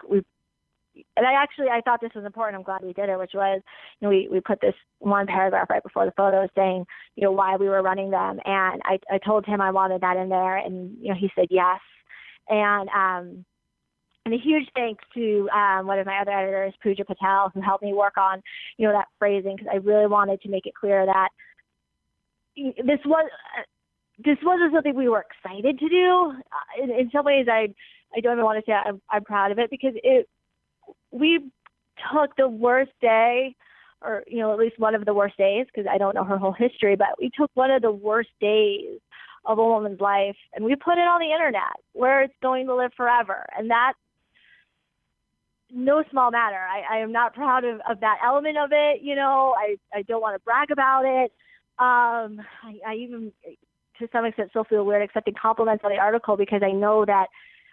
I thought this was important. I'm glad we did it, which was, we put this one paragraph right before the photo saying, why we were running them. And I told him I wanted that in there, and, he said yes. And a huge thanks to one of my other editors, Pooja Patel, who helped me work on, that phrasing, because I really wanted to make it clear that this wasn't something we were excited to do. In some ways, I don't even want to say I'm proud of it, because we took the worst day, or at least one of the worst days, because I don't know her whole history, but we took one of the worst days of a woman's life, and we put it on the internet where it's going to live forever. And that's no small matter. I am not proud of that element of it. I don't want to brag about it. I even, to some extent, still feel weird accepting compliments on the article, because I know that,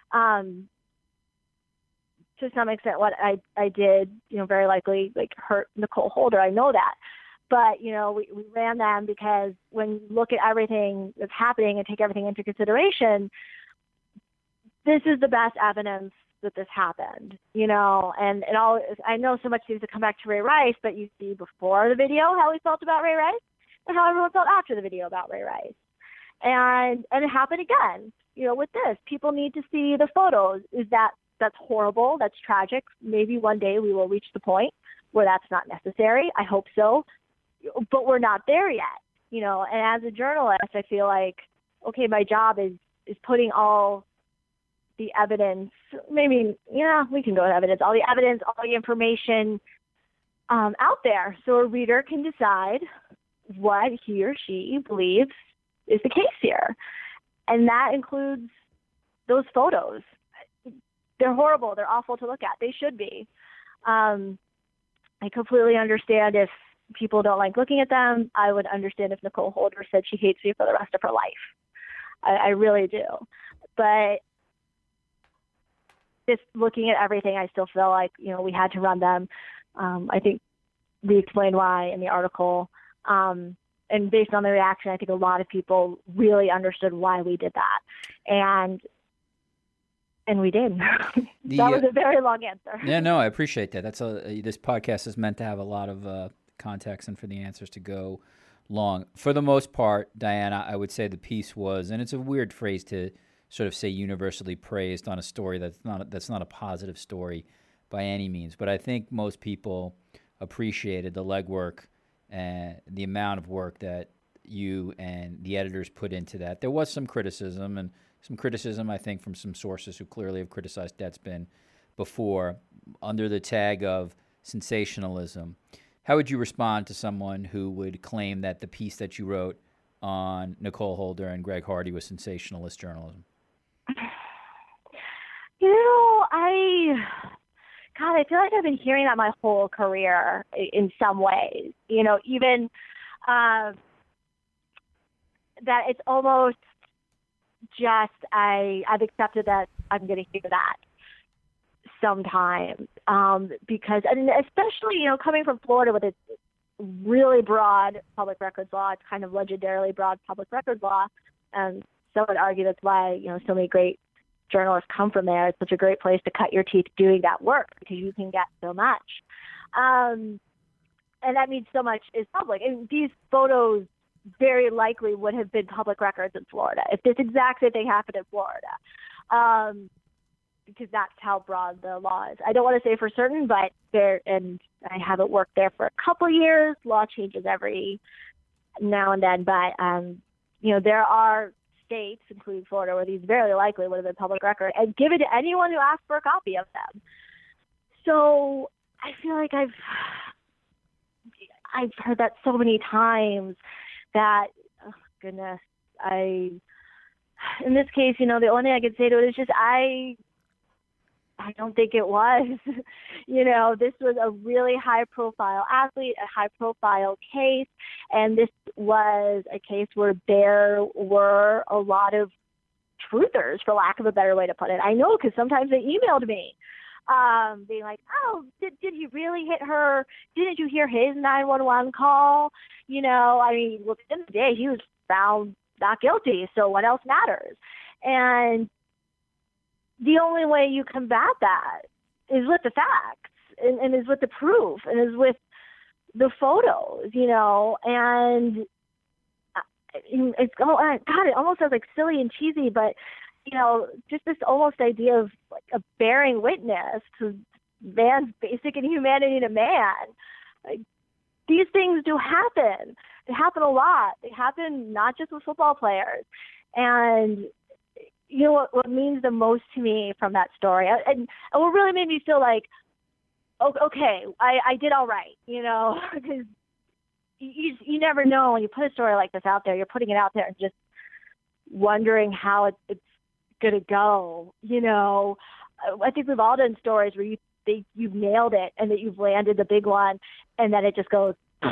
to some extent, what I did, very likely hurt Nicole Holder. I know that. But, we ran them because when you look at everything that's happening and take everything into consideration, this is the best evidence that this happened, and all. I know so much seems to come back to Ray Rice, but you see before the video how we felt about Ray Rice and how everyone felt after the video about Ray Rice. And it happened again, with this. People need to see the photos. That's horrible. That's tragic. Maybe one day we will reach the point where that's not necessary. I hope so. But we're not there yet, and as a journalist, I feel like, okay, my job is putting all the evidence, maybe, we can go with evidence, all the information out there, so a reader can decide what he or she believes is the case here. And that includes those photos. They're horrible. They're awful to look at. They should be. I completely understand if people don't like looking at them. I would understand if Nicole Holder said she hates me for the rest of her life. I really do. But just looking at everything, I still feel like, we had to run them. I think we explained why in the article. And based on the reaction, I think a lot of people really understood why we did that. And we did. That was a very long answer. Yeah, no, I appreciate that. This podcast is meant to have a lot of context and for the answers to go long. For the most part, Diana, I would say the piece was, and it's a weird phrase to sort of say universally praised on a story that's not a positive story by any means, but I think most people appreciated the legwork and the amount of work that you and the editors put into that. There was some criticism, I think, from some sources who clearly have criticized Deadspin before under the tag of sensationalism. How would you respond to someone who would claim that the piece that you wrote on Nicole Holder and Greg Hardy was sensationalist journalism? God, I feel like I've been hearing that my whole career in some ways. Even that it's almost just I've accepted that I'm going to hear that sometimes because, and especially coming from Florida with its really broad public records law, it's kind of legendarily broad public records law, and some would argue that's why so many great journalists come from there. It's such a great place to cut your teeth doing that work because you can get so much. And that means so much is public. And these photos very likely would have been public records in Florida if this exact same thing happened in Florida. Because that's how broad the law is. I don't want to say for certain, but and I haven't worked there for a couple years. Law changes every now and then, but there are states, including Florida, where these very likely would have been public record and given to anyone who asked for a copy of them. So I feel like I've heard that so many times that, oh goodness, in this case, the only thing I could say to it is just I don't think it was. This was a really high-profile athlete, a high-profile case, and this was a case where there were a lot of truthers, for lack of a better way to put it. I know because sometimes they emailed me being like, oh, did he really hit her? Didn't you hear his 911 call? At the end of the day, he was found not guilty, so what else matters? And the only way you combat that is with the facts and is with the proof and is with the photos, and it's, God, it almost sounds like silly and cheesy, but, just this almost idea of like a bearing witness to man's basic inhumanity to man. Like, these things do happen. They happen a lot. They happen not just with football players. And what means the most to me from that story, and what really made me feel like, okay, I did all right, because you never know when you put a story like this out there. You're putting it out there and just wondering how it's going to go. I think we've all done stories where you've nailed it and that you've landed the big one, and then it just goes,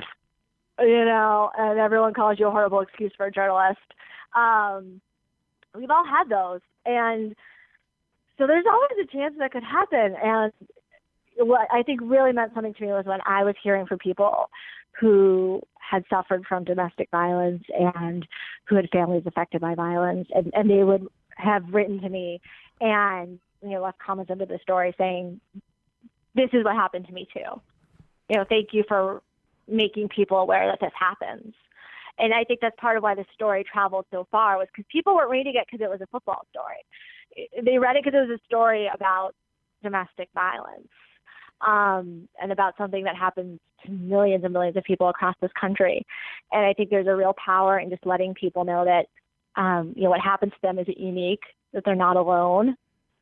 and everyone calls you a horrible excuse for a journalist. We've all had those. And so there's always a chance that could happen. And what I think really meant something to me was when I was hearing from people who had suffered from domestic violence and who had families affected by violence. And they would have written to me and, left comments under the story saying, this is what happened to me too. Thank you for making people aware that this happens. And I think that's part of why the story traveled so far, was because people weren't reading it because it was a football story. They read it because it was a story about domestic violence and about something that happens to millions and millions of people across this country. And I think there's a real power in just letting people know that, what happens to them isn't unique, that they're not alone,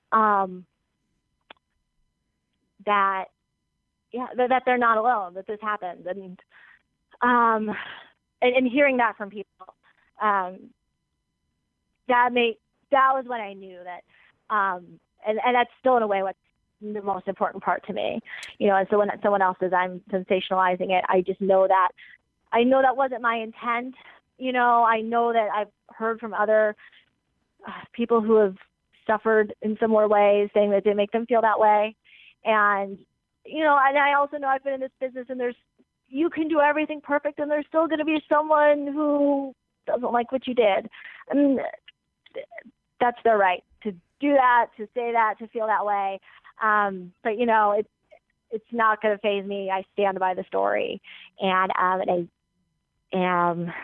that they're not alone, that this happens. And hearing that from people, that was when I knew that, and that's still in a way what's the most important part to me, and so when someone else says I'm sensationalizing it, I just know that wasn't my intent. I know that I've heard from other people who have suffered in similar ways saying that it didn't make them feel that way. And, and I also know I've been in this business and you can do everything perfect and there's still going to be someone who doesn't like what you did. And that's their right to do that, to say that, to feel that way. But it's not going to faze me. I stand by the story, and I am,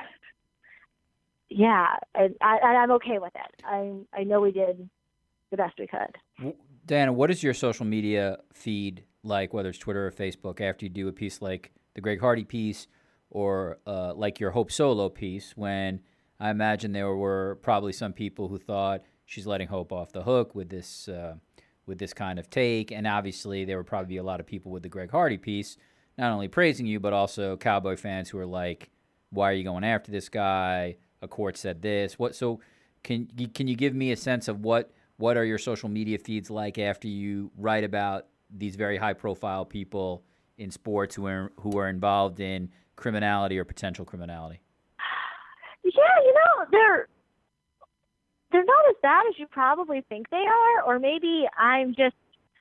I'm okay with it. I know we did the best we could. Diana, what is your social media feed like, whether it's Twitter or Facebook, after you do a piece like the Greg Hardy piece or like your Hope Solo piece, when I imagine there were probably some people who thought she's letting Hope off the hook with this kind of take, and obviously there would probably be a lot of people with the Greg Hardy piece not only praising you, but also Cowboy fans who are like, why are you going after this guy? A court said this. So can you give me a sense of what what are your social media feeds like after you write about these very high-profile people in sports who are involved in criminality or potential criminality? Yeah, they're not as bad as you probably think they are, or maybe I'm just,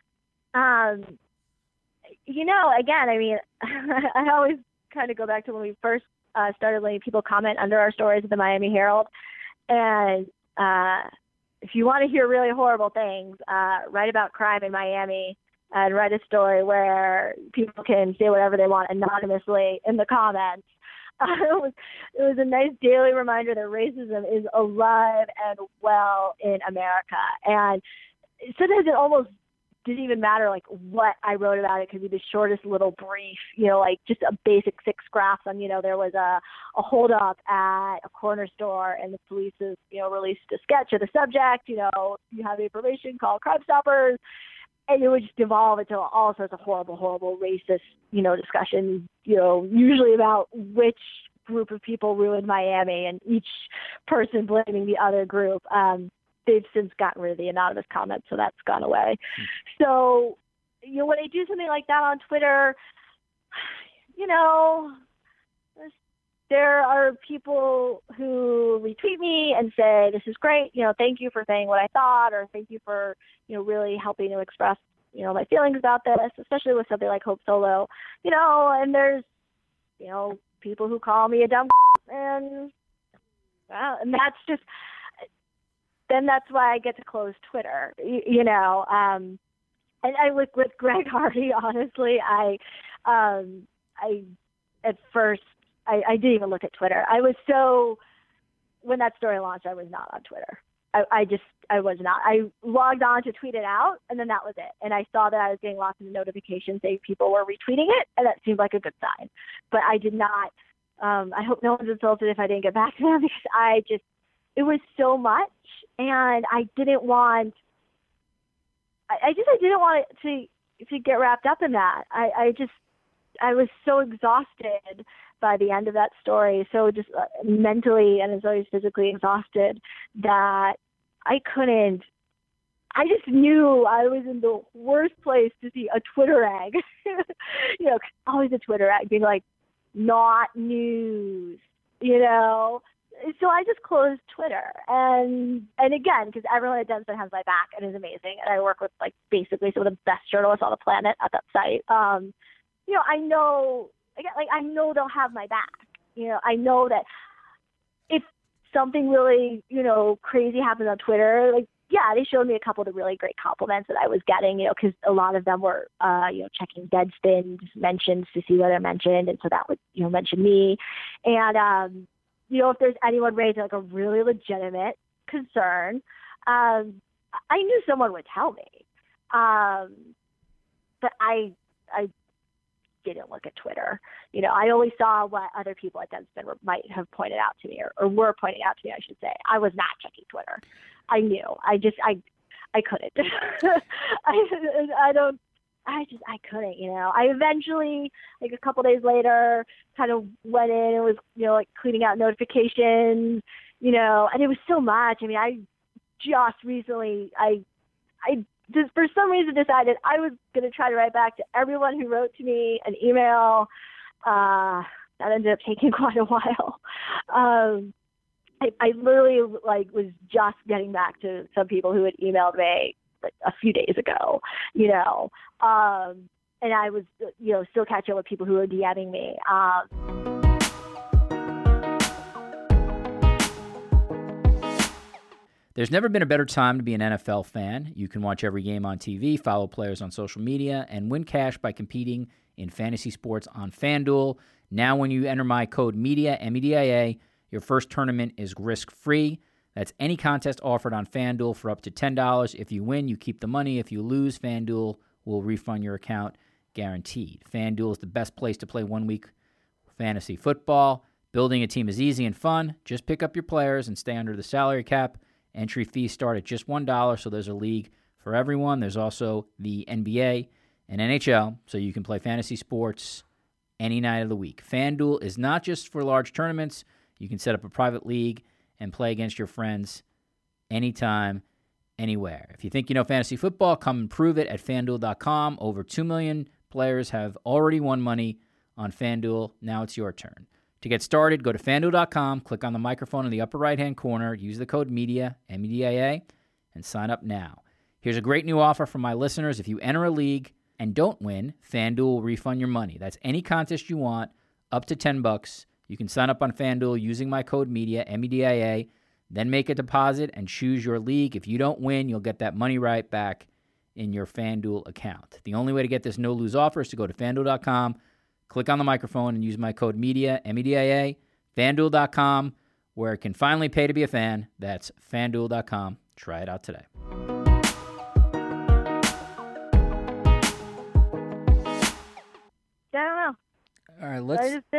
again, I mean, I always kind of go back to when we first started letting people comment under our stories at the Miami Herald, and if you want to hear really horrible things, write about crime in Miami and write a story where people can say whatever they want anonymously in the comments. It was a nice daily reminder that racism is alive and well in America. And sometimes it almost didn't even matter like what I wrote about. It could be the shortest little brief, like just a basic 6 graphs on, there was a holdup at a corner store and the police has, released a sketch of the subject, you have information, call Crime Stoppers. And it would just devolve into all sorts of horrible, racist, discussions, usually about which group of people ruined Miami and each person blaming the other group. They've since gotten rid of the anonymous comments, so that's gone away. So, when I do something like that on Twitter, there are people who retweet me and say, this is great, thank you for saying what I thought, or thank you for, really helping to express, my feelings about this, especially with something like Hope Solo, and there's, people who call me a dumb and that's just, then that's why I get to close Twitter, and I look with Greg Hardy, honestly, I at first, I didn't even look at Twitter. When that story launched, I was not on Twitter. I was not. I logged on to tweet it out, and then that was it. And I saw that I was getting lots of notifications saying people were retweeting it, and that seemed like a good sign. But I did not. I hope no one's insulted if I didn't get back to them, because it was so much, and I didn't want. I didn't want it to get wrapped up in that. I was so exhausted by the end of that story, so just mentally and as always physically exhausted, that I couldn't. I just knew I was in the worst place to see a Twitter egg. Always a Twitter egg being like, not news, So I just closed Twitter, and again, because everyone at Deadspin has my back and is amazing, and I work with basically some of the best journalists on the planet at that site. I know, again, I know they'll have my back. I know that if something really, crazy happens on Twitter, they showed me a couple of the really great compliments that I was getting, because a lot of them were, checking Deadspin mentions to see whether mentioned, and so that would, mention me. And, if there's anyone raising a really legitimate concern, I knew someone would tell me. But I didn't look at Twitter. I only saw what other people at Deadspin might have pointed out to me, or were pointing out to me, I should say. I was not checking Twitter. I knew. I couldn't. I couldn't, I eventually, a couple days later, kind of went in and was, cleaning out notifications, and it was so much. I mean, I just recently, I just for some reason decided I was going to try to write back to everyone who wrote to me an email. That ended up taking quite a while. I literally was just getting back to some people who had emailed me a few days ago, and I was, still catching up with people who were DMing me. There's never been a better time to be an NFL fan. You can watch every game on TV, follow players on social media, and win cash by competing in fantasy sports on FanDuel. Now when you enter my code MEDIA, MEDIA, your first tournament is risk-free. That's any contest offered on FanDuel for up to $10. If you win, you keep the money. If you lose, FanDuel will refund your account guaranteed. FanDuel is the best place to play one-week fantasy football. Building a team is easy and fun. Just pick up your players and stay under the salary cap. Entry fees start at just $1, so there's a league for everyone. There's also the NBA and NHL, so you can play fantasy sports any night of the week. FanDuel is not just for large tournaments. You can set up a private league and play against your friends anytime, anywhere. If you think you know fantasy football, come and prove it at FanDuel.com. Over 2 million players have already won money on FanDuel. Now it's your turn. To get started, go to FanDuel.com, click on the microphone in the upper right-hand corner, use the code MEDIA, MEDIA, and sign up now. Here's a great new offer for my listeners. If you enter a league and don't win, FanDuel will refund your money. That's any contest you want, up to $10. You can sign up on FanDuel using my code MEDIA, MEDIA, then make a deposit and choose your league. If you don't win, you'll get that money right back in your FanDuel account. The only way to get this no-lose offer is to go to FanDuel.com, click on the microphone, and use my code MEDIA, MEDIA, FanDuel.com, where it can finally pay to be a fan. That's FanDuel.com. Try it out today. I don't know. All right,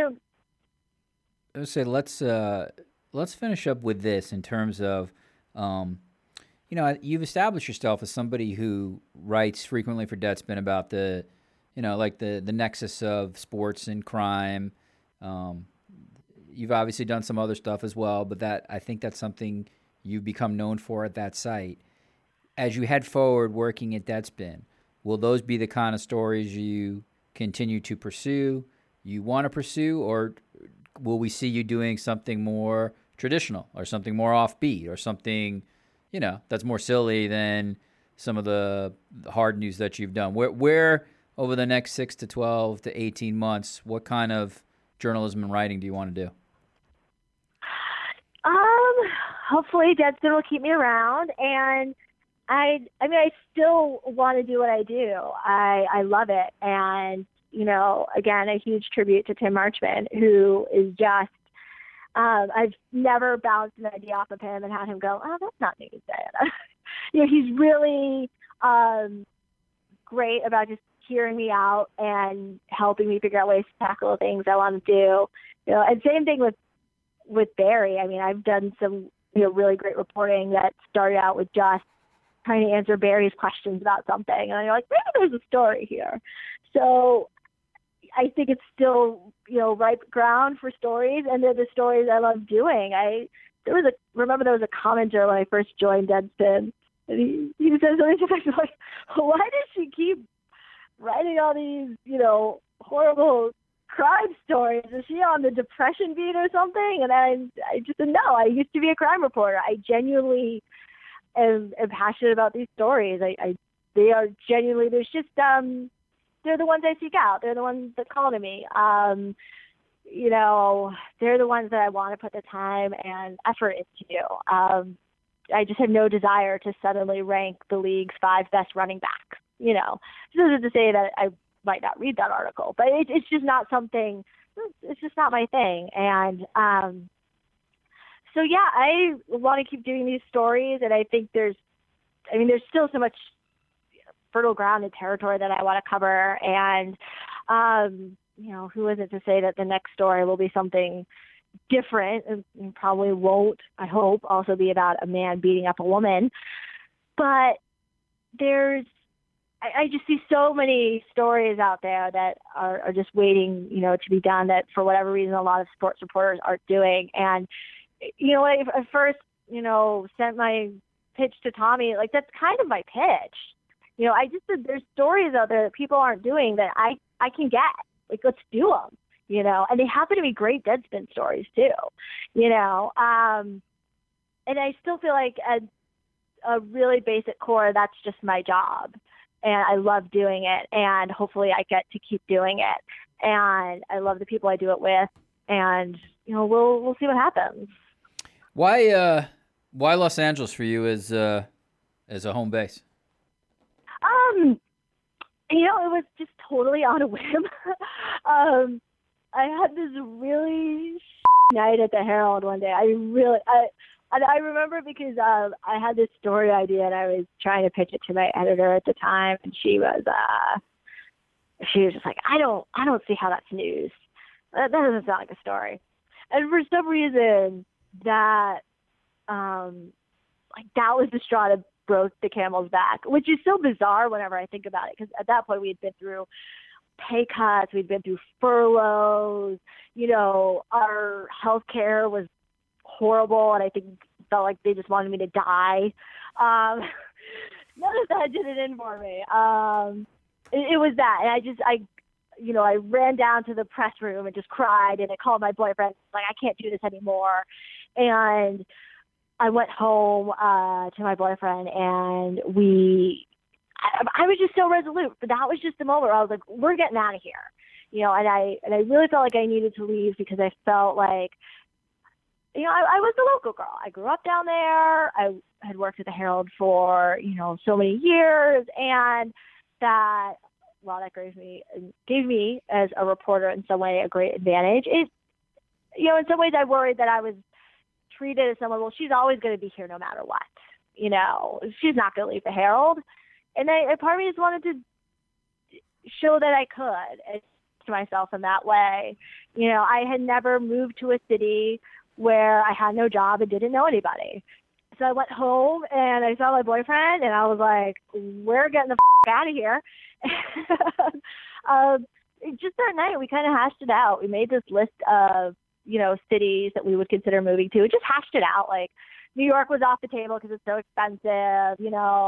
let's finish up with this in terms of, you've established yourself as somebody who writes frequently for Deadspin about the nexus of sports and crime. You've obviously done some other stuff as well, but I think that's something you've become known for at that site. As you head forward working at Deadspin, will those be the kind of stories you continue to pursue, you want to pursue, or will we see you doing something more traditional or something more offbeat or something, that's more silly than some of the hard news that you've done? Where over the next 6 to 12 to 18 months, what kind of journalism and writing do you want to do? Hopefully Deadspin will keep me around, and I still want to do what I do. I love it. And, again, a huge tribute to Tim Marchman, who is just, I've never bounced an idea off of him and had him go, oh, that's not news, Diana. He's really great about just hearing me out and helping me figure out ways to tackle the things I want to do. And same thing with Barry. I mean, I've done some, really great reporting that started out with just trying to answer Barry's questions about something. And you're like, maybe there's a story here. So I think it's still, ripe ground for stories, and they're the stories I love doing. There was a commenter when I first joined Deadspin, and he said something like, why does she keep writing all these, horrible crime stories? Is she on the depression beat or something? And I just said, no, I used to be a crime reporter. I genuinely am passionate about these stories. They are genuinely, there's just, they're the ones I seek out. They're the ones that call to me. They're the ones that I want to put the time and effort into. I just have no desire to suddenly rank the league's 5 best running backs. This isn't to say that I might not read that article, but it's just not something, it's just not my thing. And so, yeah, I want to keep doing these stories, and I think there's still so much fertile ground and territory that I want to cover. And, who is it to say that the next story will be something different, and probably won't, I hope, also be about a man beating up a woman. But I just see so many stories out there that are just waiting, to be done, that for whatever reason a lot of sports reporters aren't doing. And, I first, sent my pitch to Tommy, like, that's kind of my pitch. I just said there's stories out there that people aren't doing that I can get. Like, let's do them, and they happen to be great Deadspin stories too, and I still feel like at a really basic core, that's just my job, and I love doing it, and hopefully I get to keep doing it, and I love the people I do it with, and we'll see what happens. Why Los Angeles for you as a home base? It was just totally on a whim. I had this really night at the Herald one day. I remember because I had this story idea, and I was trying to pitch it to my editor at the time, and she was just like, I don't see how that's news. That doesn't sound like a story. And for some reason, that that was the straw that broke the camel's back, which is so bizarre whenever I think about it, because at that point we had been through pay cuts, we'd been through furloughs, our healthcare was horrible, and I think felt like they just wanted me to die. none of that did it in for me. It was that, and I ran down to the press room and just cried, and I called my boyfriend, like, I can't do this anymore. And I went home to my boyfriend, and I was just so resolute. But that was just the moment where I was like, we're getting out of here. And I really felt like I needed to leave because I felt like, I was a local girl. I grew up down there. I had worked at the Herald for, so many years, and that, while that gave me as a reporter in some way a great advantage, in some ways I worried that I was treated as someone, well, she's always going to be here no matter what. She's not going to leave the Herald. And part of me just wanted to show that I could to myself in that way. I had never moved to a city where I had no job and didn't know anybody. So I went home and I saw my boyfriend and I was like, we're getting the out of here. Just that night, we kind of hashed it out. We made this list of, cities that we would consider moving to. We just hashed it out. Like, New York was off the table because it's so expensive.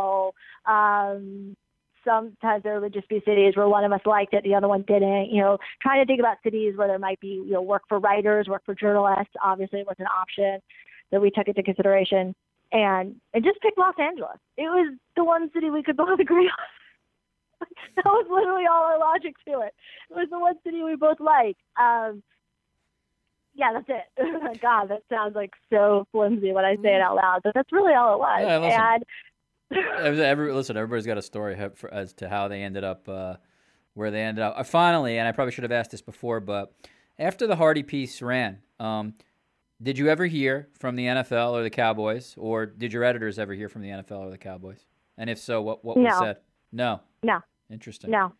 Sometimes there would just be cities where one of us liked it, the other one didn't. Trying to think about cities where there might be, work for writers, work for journalists. Obviously, was an option that we took into consideration. And just pick Los Angeles. It was the one city we could both agree on. That was literally all our logic to it. It was the one city we both liked. Yeah, that's it. God, that sounds like so flimsy when I say it out loud, but that's really all it was. Yeah, listen. Everybody's got a story as to how they ended up where they ended up. Finally, and I probably should have asked this before, but after the Hardy piece ran, did you ever hear from the NFL or the Cowboys, or did your editors ever hear from the NFL or the Cowboys? And if so, what was said? No. Interesting. No,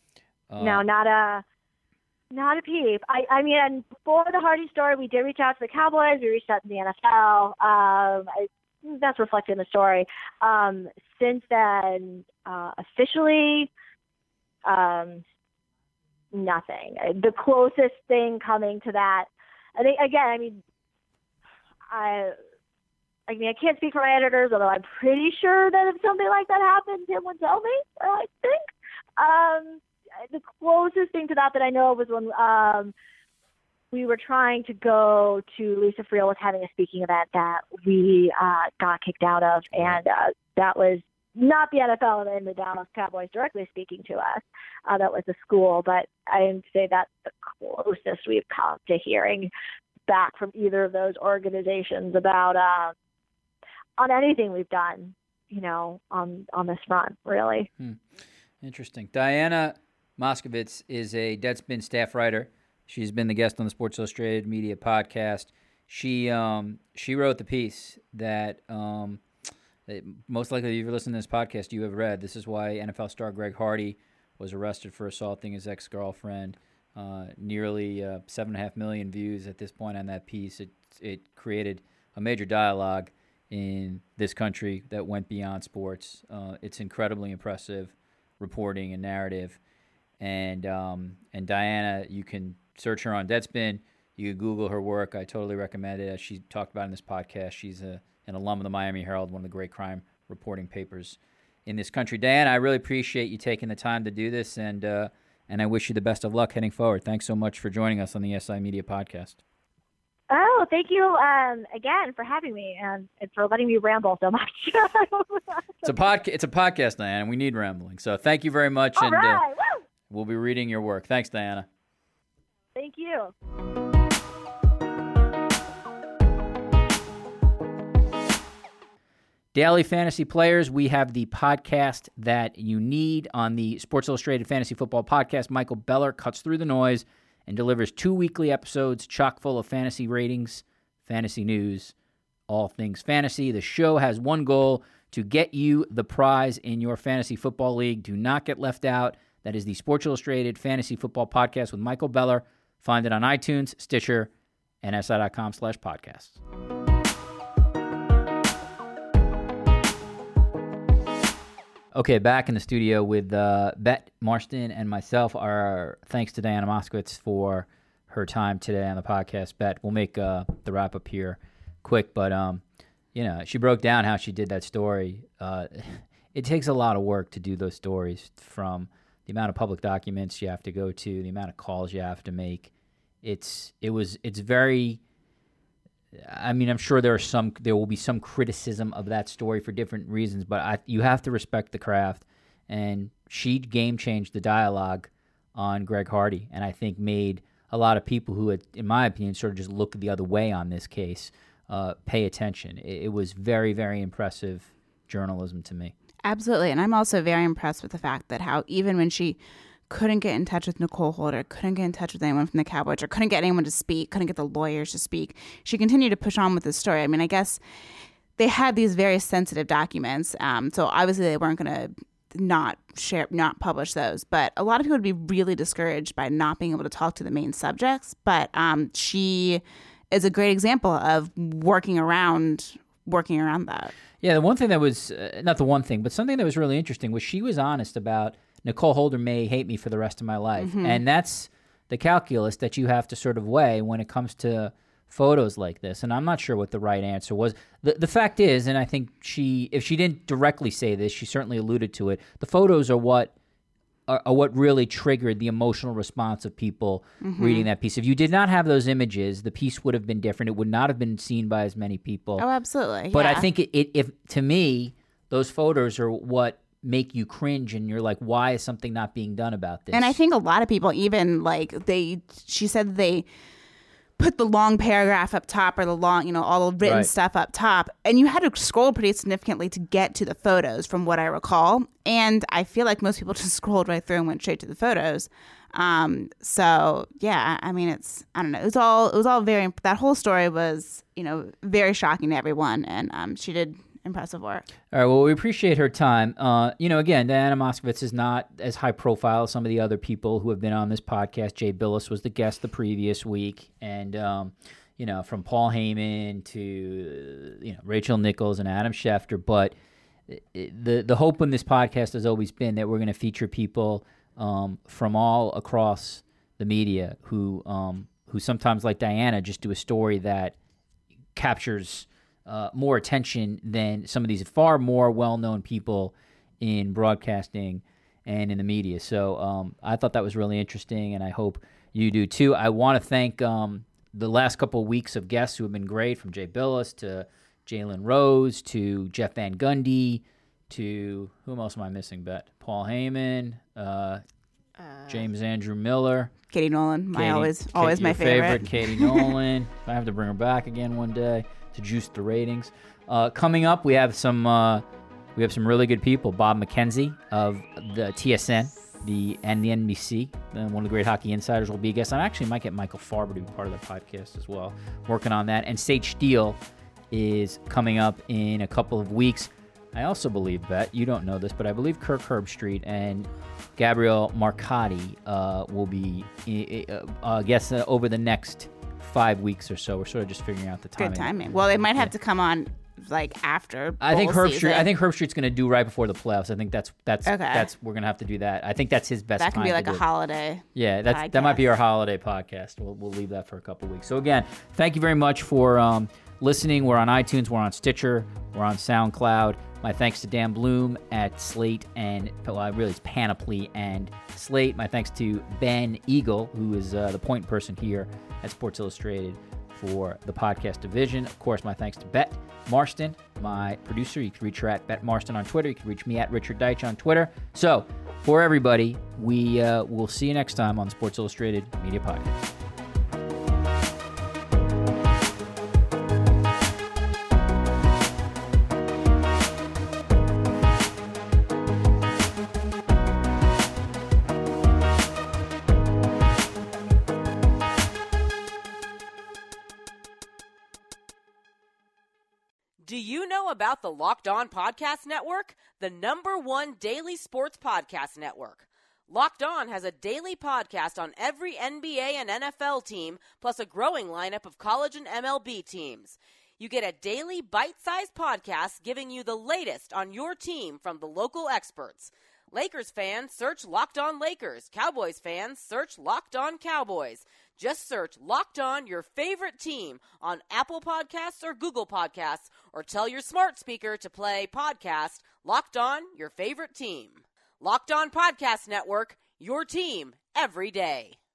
not a peep. I mean, and before the Hardy story, we did reach out to the Cowboys. We reached out to the NFL. That's reflected in the story. Since then, officially, nothing. The closest thing coming to that, I think, again, I can't speak for my editors, although I'm pretty sure that if something like that happened, Tim would tell me, I think. The closest thing to that I know of was when we were trying to go to, Lisa Friel was having a speaking event that we got kicked out of, and that was not the NFL and the Dallas Cowboys directly speaking to us. That was the school, but I would say that's the closest we've come to hearing back from either of those organizations about on anything we've done, on this front, really. Interesting. Diana Moskowitz is a Deadspin staff writer. She's been the guest on the Sports Illustrated Media podcast. She wrote the piece that most likely, if you're listening to this podcast, you have read. This is why NFL star Greg Hardy was arrested for assaulting his ex-girlfriend. Nearly 7.5 million views at this point on that piece. It created a major dialogue in this country that went beyond sports. It's incredibly impressive reporting and narrative. And Diana, you can search her on Deadspin. You can Google her work. I totally recommend it. As she talked about in this podcast, she's an alum of the Miami Herald, one of the great crime reporting papers in this country. Diana, I really appreciate you taking the time to do this, and I wish you the best of luck heading forward. Thanks so much for joining us on the SI Media Podcast. Oh, thank you again for having me and for letting me ramble so much. It's a podcast, Diana, and we need rambling. So thank you very much. All right. We'll be reading your work. Thanks, Diana. Thank you. Daily Fantasy Players, we have the podcast that you need on the Sports Illustrated Fantasy Football Podcast. Michael Beller cuts through the noise and delivers 2 weekly episodes chock full of fantasy ratings, fantasy news, all things fantasy. The show has one goal: to get you the prize in your fantasy football league. Do not get left out. That is the Sports Illustrated Fantasy Football Podcast with Michael Beller. Find it on iTunes, Stitcher, and SI.com/podcasts. Okay, back in the studio with Bet Marston and myself. Our thanks to Diana Moskowitz for her time today on the podcast. Bet, we'll make the wrap up here quick, but she broke down how she did that story. it takes a lot of work to do those stories, from the amount of public documents you have to go to, the amount of calls you have to make. It's very, I mean, I'm sure there will be some criticism of that story for different reasons, but you have to respect the craft. And she game changed the dialogue on Greg Hardy, and I think made a lot of people who had, in my opinion, sort of just look the other way on this case, pay attention. It was very, very impressive journalism to me. Absolutely. And I'm also very impressed with the fact that how even when she couldn't get in touch with Nicole Holder, couldn't get in touch with anyone from the Cowboys, or couldn't get anyone to speak, couldn't get the lawyers to speak, she continued to push on with the story. I mean, I guess they had these very sensitive documents, so obviously they weren't going to not publish those. But a lot of people would be really discouraged by not being able to talk to the main subjects. But she is a great example of working around that. Yeah, the one thing that was, not the one thing, but something that was really interesting was she was honest about Nicole Holder may hate me for the rest of my life. Mm-hmm. And that's the calculus that you have to sort of weigh when it comes to photos like this. And I'm not sure what the right answer was. The fact is, and I think if she didn't directly say this, she certainly alluded to it, the photos are what really triggered the emotional response of people reading that piece. If you did not have those images, the piece would have been different. It would not have been seen by as many people. Oh, absolutely. But yeah. I think if to me, those photos are what make you cringe, and you're like, why is something not being done about this? And I think a lot of people even she said they put the long paragraph up top, or the long, all the written stuff up top, and you had to scroll pretty significantly to get to the photos, from what I recall. And I feel like most people just scrolled right through and went straight to the photos. So yeah, I mean, I don't know. It was all very, that whole story was, very shocking to everyone. And she did impressive work. All right. Well, we appreciate her time. Again, Diana Moskowitz is not as high profile as some of the other people who have been on this podcast. Jay Billis was the guest the previous week. And, from Paul Heyman to, Rachel Nichols and Adam Schefter. But the hope in this podcast has always been that we're going to feature people from all across the media who sometimes, like Diana, just do a story that captures more attention than some of these far more well-known people in broadcasting and in the media. So I thought that was really interesting, and I hope you do too. I want to thank the last couple of weeks of guests who have been great, from Jay Billis to Jalen Rose to Jeff Van Gundy to, whom else am I missing, Bet? Paul Heyman, James Andrew Miller. Katie Nolan, always my favorite. Katie Nolan. I have to bring her back again one day to juice the ratings. Coming up, we have some really good people. Bob McKenzie of the TSN, and the NBC, one of the great hockey insiders, will be a guest. I actually might get Michael Farber to be part of the podcast as well, working on that. And Sage Steele is coming up in a couple of weeks. I also believe, Bet, you don't know this, but I believe Kirk Herbstreit and Gabrielle Marcotti will be guests over the next 5 weeks or so. We're sort of just figuring out the timing. Good timing. Well, they might have to come on after bowl I think season. Herbstreit's going to do right before the playoffs. I think that's we're going to have to do that. I think that's his best time. That can be like a holiday. Yeah, that might be our holiday podcast. We'll leave that for a couple of weeks. So again, thank you very much for listening. We're on iTunes, we're on Stitcher, we're on SoundCloud. My thanks to Dan Bloom at Slate and, really it's Panoply and Slate. My thanks to Ben Eagle, who is the point person here at Sports Illustrated for the podcast division. Of course, my thanks to Bet Marston, my producer. You can reach her at Bet Marston on Twitter. You can reach me at Richard Deitch on Twitter. So, for everybody, we will see you next time on the Sports Illustrated Media Podcast. Do you know about the Locked On Podcast Network, the #1 daily sports podcast network? Locked On has a daily podcast on every NBA and NFL team, plus a growing lineup of college and MLB teams. You get a daily bite-sized podcast giving you the latest on your team from the local experts. Lakers fans, search Locked On Lakers. Cowboys fans, search Locked On Cowboys. Just search Locked On Your Favorite Team on Apple Podcasts or Google Podcasts, or tell your smart speaker to play podcast Locked On Your Favorite Team. Locked On Podcast Network, your team every day.